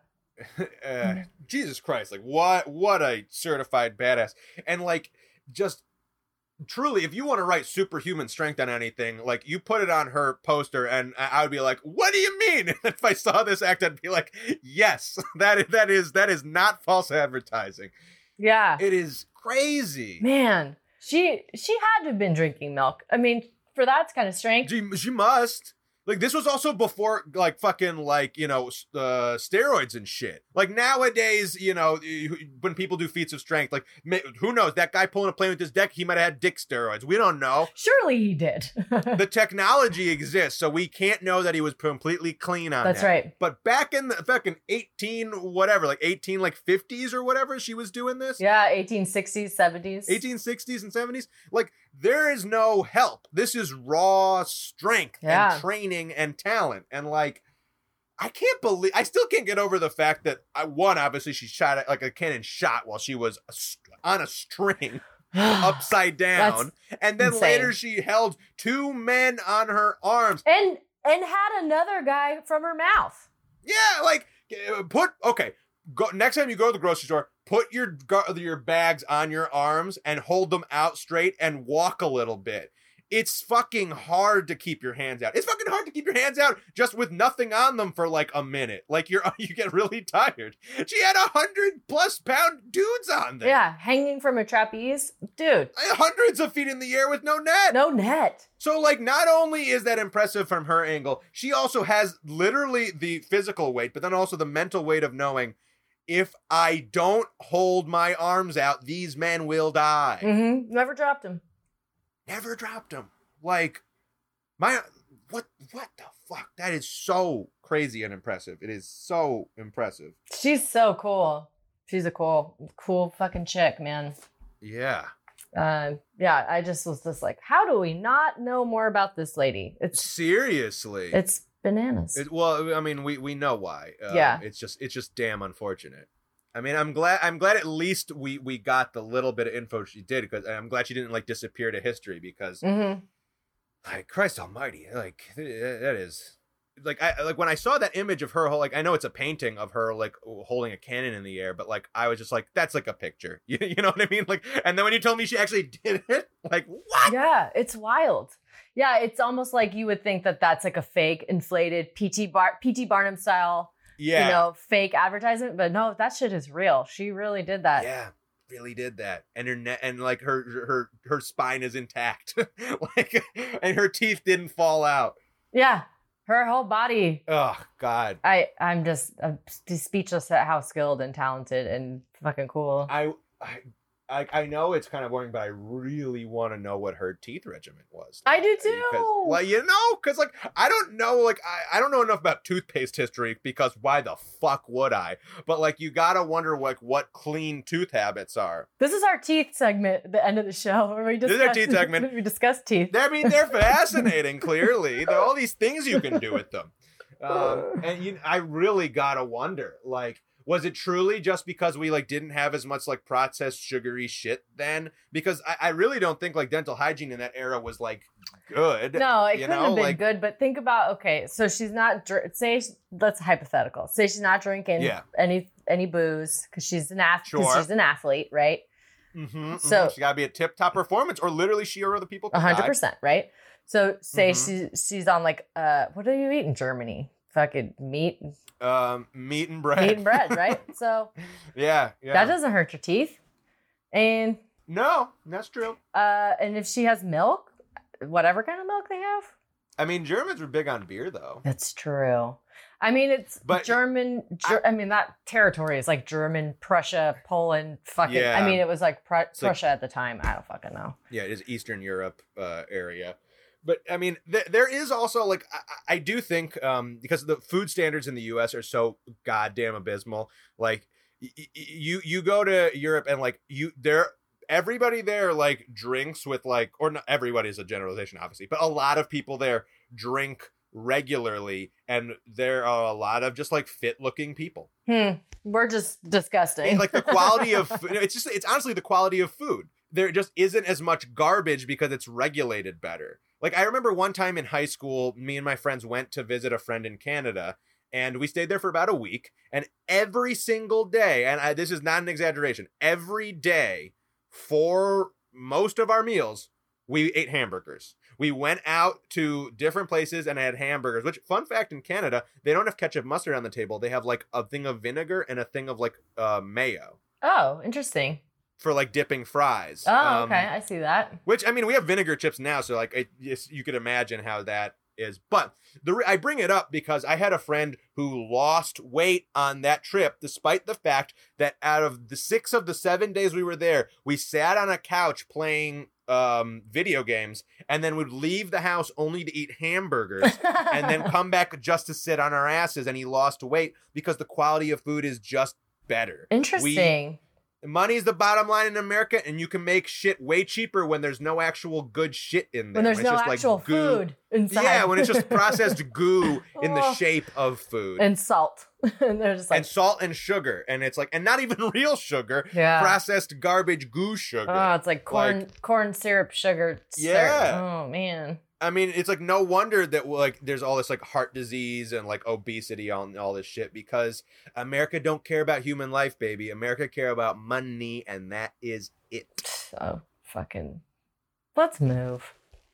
Speaker 3: uh, Jesus Christ! Like what? What a certified badass! And like just. Truly, if you want to write superhuman strength on anything, like you put it on her poster, and I I would be like, "What do you mean?" And if I saw this act, I'd be like, "Yes, that is that is that is not false advertising.
Speaker 2: Yeah.
Speaker 3: It is crazy."
Speaker 2: Man, she she had to have been drinking milk. I mean, for that kind of strength.
Speaker 3: She, she must. Like this was also before like fucking like, you know, s- uh, steroids and shit. Like nowadays, you know, y- when people do feats of strength, like ma- who knows, that guy pulling a plane with his deck, he might have had dick steroids. We don't know.
Speaker 2: Surely he did.
Speaker 3: The technology exists, so we can't know that he was completely clean on
Speaker 2: That's
Speaker 3: that.
Speaker 2: right.
Speaker 3: But back in the fucking eighteen whatever, like eighteen like fifties or whatever, she was doing this.
Speaker 2: Yeah, eighteen sixties, seventies.
Speaker 3: eighteen sixties and seventies. Like there is no help. This is raw strength
Speaker 2: Yeah.
Speaker 3: and training and talent. And like, I can't believe, I still can't get over the fact that I, one, obviously she shot at, like a cannon shot while she was a st- on a string upside down. And then
Speaker 2: insane.
Speaker 3: later she held two men on her arms.
Speaker 2: and and had another guy from her mouth.
Speaker 3: Yeah, like uh, put okay. Go next time you go to the grocery store. Put your gar- your bags on your arms and hold them out straight and walk a little bit. It's fucking hard to keep your hands out. It's fucking hard to keep your hands out just with nothing on them for like a minute. Like you're you get really tired. She had a hundred plus pound dudes on there.
Speaker 2: Yeah, hanging from a trapeze. Dude,
Speaker 3: Hundreds of feet in the air with no net.
Speaker 2: no net.
Speaker 3: So, like, not only is that impressive from her angle, she also has literally the physical weight, but then also the mental weight of knowing if I don't hold my arms out, these men will die.
Speaker 2: Mm-hmm. Never dropped him.
Speaker 3: Never dropped them. Like, my, what, what the fuck? That is so crazy and impressive. It is so impressive.
Speaker 2: She's so cool. She's a cool, cool fucking chick, man.
Speaker 3: Yeah.
Speaker 2: Uh, yeah, I just was just like, how do we not know more about this lady? It's
Speaker 3: Seriously.
Speaker 2: it's bananas.
Speaker 3: It, well, I mean, we, we know why. Uh,
Speaker 2: Yeah.
Speaker 3: It's just it's just damn unfortunate. I mean, I'm glad I'm glad at least we we got the little bit of info she did, because I'm glad she didn't like disappear to history, because
Speaker 2: mm-hmm.
Speaker 3: like Christ Almighty, like th- that is like I like when I saw that image of her, like I know it's a painting of her like holding a cannon in the air, but like I was just like, that's like a picture. You, you know what I mean? Like, and then when you told me she actually did it, like what?
Speaker 2: Yeah, it's wild. Yeah, it's almost like you would think that that's like a fake, inflated P T Bar P T Barnum style,
Speaker 3: Yeah.
Speaker 2: you know, fake advertisement. But no, that shit is real. She really did that.
Speaker 3: Yeah, really did that, and her net and like her her her spine is intact, like, and her teeth didn't fall out.
Speaker 2: Yeah, her whole body.
Speaker 3: Oh God,
Speaker 2: I I'm just I'm speechless at how skilled and talented and fucking cool.
Speaker 3: I I I, I know it's kind of boring, but I really want to know what her teeth regimen was.
Speaker 2: I do too.
Speaker 3: Because, well, you know, because like I don't know, like I, I don't know enough about toothpaste history, because why the fuck would I? But like you gotta wonder like what clean tooth habits are.
Speaker 2: This is our teeth segment at the end of the show where we
Speaker 3: This
Speaker 2: discuss
Speaker 3: is our teeth segment.
Speaker 2: we discuss teeth.
Speaker 3: I mean, they're fascinating. Clearly, there are all these things you can do with them, um, and you, I really gotta wonder, like, was it truly just because we like didn't have as much like processed sugary shit then? Because I, I really don't think like dental hygiene in that era was like good.
Speaker 2: No, it
Speaker 3: you
Speaker 2: couldn't
Speaker 3: know?
Speaker 2: have been
Speaker 3: Like,
Speaker 2: good. But think about, okay, so she's not dr- say that's hypothetical. Say she's not drinking
Speaker 3: Yeah.
Speaker 2: any any booze because she's an athlete.
Speaker 3: Sure.
Speaker 2: She's an athlete, right?
Speaker 3: Mm-hmm,
Speaker 2: So-
Speaker 3: mm-hmm. She gotta be a tip top performance, or literally she or other people.
Speaker 2: A
Speaker 3: could
Speaker 2: hundred
Speaker 3: die.
Speaker 2: percent, right? So say
Speaker 3: Mhm.
Speaker 2: she she's on like uh, what do you eat in Germany? Fucking meat,
Speaker 3: Um, meat and bread.
Speaker 2: meat and bread, right? So
Speaker 3: yeah, yeah.
Speaker 2: that doesn't hurt your teeth, and
Speaker 3: No, that's true.
Speaker 2: uh, and if she has milk, whatever kind of milk they have,
Speaker 3: I mean, Germans were big on beer, though.
Speaker 2: that's true. I mean, it's
Speaker 3: But-
Speaker 2: German. Ger- I, mean, that territory is like German, Prussia, Poland. Fucking.
Speaker 3: Yeah.
Speaker 2: I mean, it was like Pru-
Speaker 3: like-
Speaker 2: Prussia at the time. I don't fucking know.
Speaker 3: Yeah, it is Eastern Europe uh, area. But I mean, th- there is also like I-, I do think um, because the food standards in the U S are so goddamn abysmal. Like y- y- you you go to Europe and like you there everybody there like drinks with like or not everybody is a generalization obviously, but a lot of people there drink regularly, and there are a lot of just like fit looking people.
Speaker 2: Hmm. We're just disgusting.
Speaker 3: And, like the quality of food, it's just it's honestly the quality of food. There just isn't as much garbage because it's regulated better. Like I remember one time in high school, me and my friends went to visit a friend in Canada, and we stayed there for about a week, and every single day, and I, this is not an exaggeration, every day for most of our meals, we ate hamburgers. We went out to different places and had hamburgers, which, fun fact, in Canada, they don't have ketchup mustard on the table. They have like a thing of vinegar and a thing of like uh, mayo
Speaker 2: Oh, interesting.
Speaker 3: for like dipping fries.
Speaker 2: Oh,
Speaker 3: Um,
Speaker 2: okay. I see that.
Speaker 3: Which, I mean, we have vinegar chips now, so like it, yes, you could imagine how that is. But the re- I bring it up because I had a friend who lost weight on that trip, despite the fact that out of the six of the seven days we were there, we sat on a couch playing um, video games, and then would leave the house only to eat hamburgers, and then come back just to sit on our asses. And he lost weight because the quality of food is just better.
Speaker 2: Interesting.
Speaker 3: Money's the bottom line in America, and you can make shit way cheaper when there's no actual good shit in there.
Speaker 2: when there's
Speaker 3: it's
Speaker 2: no
Speaker 3: just
Speaker 2: actual
Speaker 3: like goo.
Speaker 2: food inside.
Speaker 3: Yeah, when it's just processed goo in the
Speaker 2: Oh.
Speaker 3: shape of food. And,
Speaker 2: and salt, and they're just like,
Speaker 3: salt and sugar. And it's like, and not even real sugar,
Speaker 2: yeah.
Speaker 3: processed garbage goo sugar.
Speaker 2: Oh, it's like corn, corn syrup, sugar. syrup.
Speaker 3: Yeah.
Speaker 2: Oh man.
Speaker 3: I mean, it's like no wonder that like there's all this like heart disease and like obesity on all this shit, because America don't care about human life, baby. America care about money, and that is it.
Speaker 2: Oh, fucking. Let's move.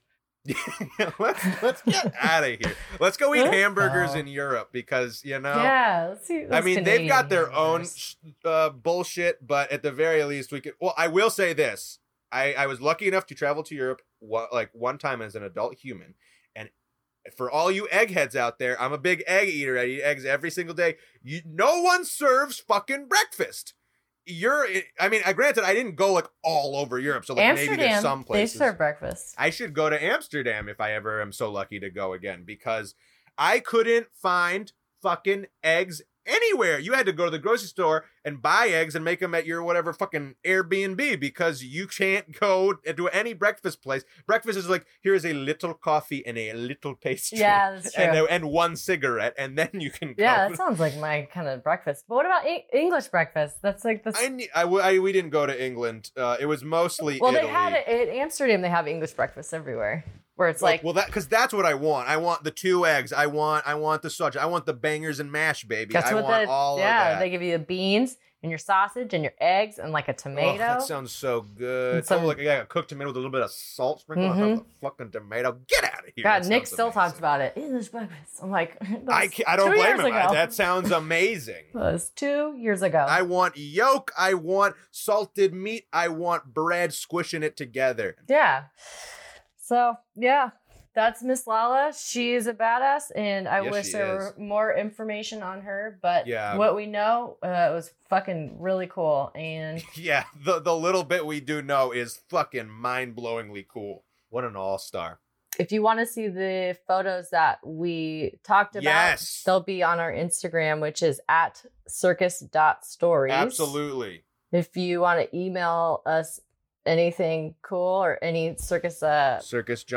Speaker 3: let's let's get out of here. Let's go eat
Speaker 2: Let's
Speaker 3: hamburgers
Speaker 2: go.
Speaker 3: in Europe, because you know.
Speaker 2: Yeah. Let's see.
Speaker 3: I
Speaker 2: those
Speaker 3: mean, they've got
Speaker 2: Canadian
Speaker 3: their own
Speaker 2: hamburgers.
Speaker 3: uh, bullshit, but at the very least, we could. Well, I will say this: I, I was lucky enough to travel to Europe one, like one time as an adult human, and for all you eggheads out there, I'm a big egg eater. I eat eggs every single day. You, no one serves fucking breakfast. You're, I mean, I granted, I didn't go like all over Europe, so like
Speaker 2: Amsterdam.
Speaker 3: maybe there's some
Speaker 2: They
Speaker 3: places.
Speaker 2: serve breakfast.
Speaker 3: I should go to Amsterdam if I ever am so lucky to go again, because I couldn't find fucking eggs anywhere. You had to go to the grocery store and buy eggs and make them at your whatever fucking Airbnb, because you can't go to any breakfast place. Breakfast is like, here is a little coffee and a little pastry.
Speaker 2: Yeah, that's true.
Speaker 3: And, and one cigarette, and then you can go.
Speaker 2: Yeah, that sounds like my kind of breakfast. But what about e- English breakfast? That's like the.
Speaker 3: I, ne- I, w- I we didn't go to England. Uh, it was mostly
Speaker 2: well,
Speaker 3: Italy.
Speaker 2: they had it at Amsterdam. They have English breakfast everywhere, where it's
Speaker 3: Well-
Speaker 2: like,
Speaker 3: well, that because that's what I want. I want the two eggs. I want I want the sausage. I want the bangers and mash, baby.
Speaker 2: that's
Speaker 3: I
Speaker 2: what
Speaker 3: want
Speaker 2: the
Speaker 3: all
Speaker 2: yeah.
Speaker 3: of that.
Speaker 2: They give you the beans and your sausage and your eggs and like a
Speaker 3: Oh,
Speaker 2: tomato.
Speaker 3: that sounds so good.
Speaker 2: And some-
Speaker 3: oh, like yeah, a cooked tomato with a little bit of salt sprinkled on top of the fucking tomato. Get out of here!
Speaker 2: God,
Speaker 3: That
Speaker 2: Nick
Speaker 3: sounds
Speaker 2: still
Speaker 3: amazing.
Speaker 2: talks about it. English breakfast. I'm like,
Speaker 3: I
Speaker 2: that's
Speaker 3: ca- I don't
Speaker 2: two
Speaker 3: blame
Speaker 2: years
Speaker 3: him. I-
Speaker 2: ago.
Speaker 3: that sounds amazing.
Speaker 2: That was two years ago.
Speaker 3: I want yolk. I want salted meat. I want bread, squishing it together.
Speaker 2: Yeah. So yeah, that's Miss Lala. She is a badass, and I
Speaker 3: Yes,
Speaker 2: wish
Speaker 3: she
Speaker 2: there
Speaker 3: is.
Speaker 2: were more information on her. But
Speaker 3: Yeah.
Speaker 2: what we know uh, was fucking really cool. And
Speaker 3: Yeah, the the little bit we do know is fucking mind blowingly cool. What an all star.
Speaker 2: if you want to see the photos that we talked about,
Speaker 3: Yes.
Speaker 2: they'll be on our Instagram, which is at circus dot stories.
Speaker 3: Absolutely.
Speaker 2: If you want to email us anything cool or any circus uh
Speaker 3: Circus junk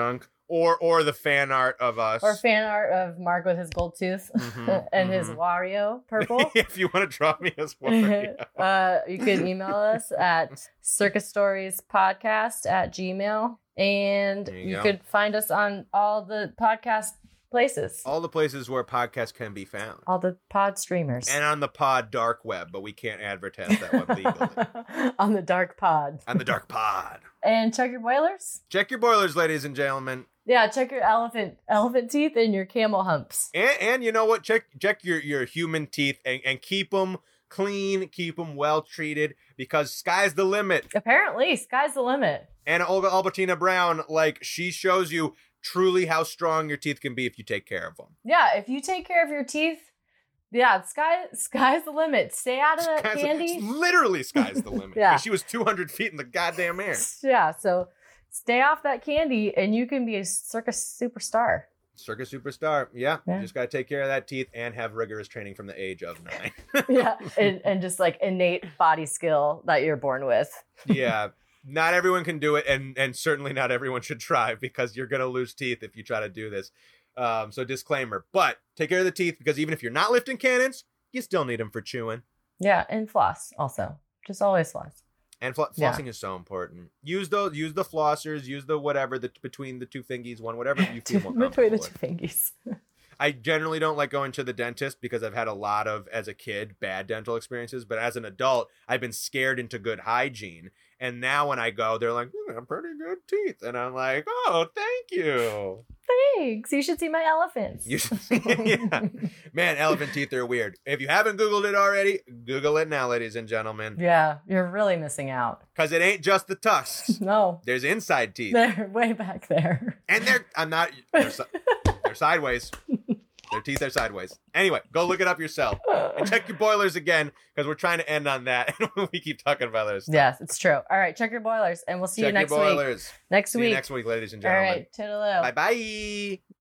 Speaker 3: Or or the fan art of us.
Speaker 2: Or fan art of Mark with his gold tooth
Speaker 3: Mhm,
Speaker 2: and his
Speaker 3: mhm.
Speaker 2: Wario purple.
Speaker 3: If you want to draw me as Wario.
Speaker 2: uh, you can email us at circus stories podcast at gmail. And
Speaker 3: There you
Speaker 2: you
Speaker 3: go.
Speaker 2: could find us on all the podcast places, all,
Speaker 3: All the places where podcasts can be found.
Speaker 2: the pod streamers.
Speaker 3: And on the pod dark web, but we can't advertise that web legally.
Speaker 2: On the dark pod.
Speaker 3: On the dark pod.
Speaker 2: And check your boilers.
Speaker 3: Check your boilers, ladies and gentlemen.
Speaker 2: Yeah, check your elephant elephant teeth and your camel humps.
Speaker 3: And, and you know what? Check check your, your human teeth and, and keep them clean, keep them well treated, because sky's the limit.
Speaker 2: Apparently, sky's the limit.
Speaker 3: And Olga Albertina Brown, like, she shows you truly how strong your teeth can be if you take care of them.
Speaker 2: Yeah, if you take care of your teeth, yeah, sky sky's the limit. Stay out of that
Speaker 3: Sky's the-
Speaker 2: candy.
Speaker 3: literally, sky's the limit.
Speaker 2: Yeah.
Speaker 3: 'Cause she was two hundred feet in the goddamn air.
Speaker 2: Yeah, so stay off that candy and you can be a circus superstar.
Speaker 3: Circus superstar. Yeah.
Speaker 2: Yeah.
Speaker 3: You just got to take care of that teeth and have rigorous training from the age of nine.
Speaker 2: Yeah, and, and just like innate body skill that you're born with.
Speaker 3: Yeah. Not everyone can do it, and and certainly not everyone should try, because you're gonna lose teeth if you try to do this. Um, so disclaimer. But take care of the teeth, because even if you're not lifting cannons, you still need them for chewing.
Speaker 2: Yeah, and floss also. Just always floss.
Speaker 3: And fl-
Speaker 2: Yeah.
Speaker 3: flossing is so important. Use those. Use the flossers. Use the whatever the between the two fingies one, whatever you feel more
Speaker 2: Between the
Speaker 3: comfortable
Speaker 2: two fingies.
Speaker 3: with. I generally don't like going to the dentist because I've had a lot of, as a kid, bad dental experiences. But as an adult, I've been scared into good hygiene. And now when I go, they're like, "You got pretty good teeth," and I'm like, "Oh, thank you."
Speaker 2: Thanks. You should see my elephants.
Speaker 3: You should, yeah. Man, elephant teeth are weird. If you haven't Googled it already, Google it now, ladies and gentlemen,
Speaker 2: Yeah, you're really missing out.
Speaker 3: because it ain't just the tusks.
Speaker 2: No,
Speaker 3: There's inside teeth,
Speaker 2: they're way back there.
Speaker 3: and they're I'm not they're, si- they're sideways. Their teeth are sideways. Anyway, go look it up yourself and check your boilers again, because we're trying to end on that, and we keep talking about this.
Speaker 2: Yes, it's true. All right, check your boilers, and we'll see
Speaker 3: Check
Speaker 2: you next
Speaker 3: your
Speaker 2: week.
Speaker 3: boilers.
Speaker 2: Next
Speaker 3: See
Speaker 2: week.
Speaker 3: you next week, ladies and
Speaker 2: All
Speaker 3: gentlemen.
Speaker 2: right, toodaloo.
Speaker 3: Bye bye.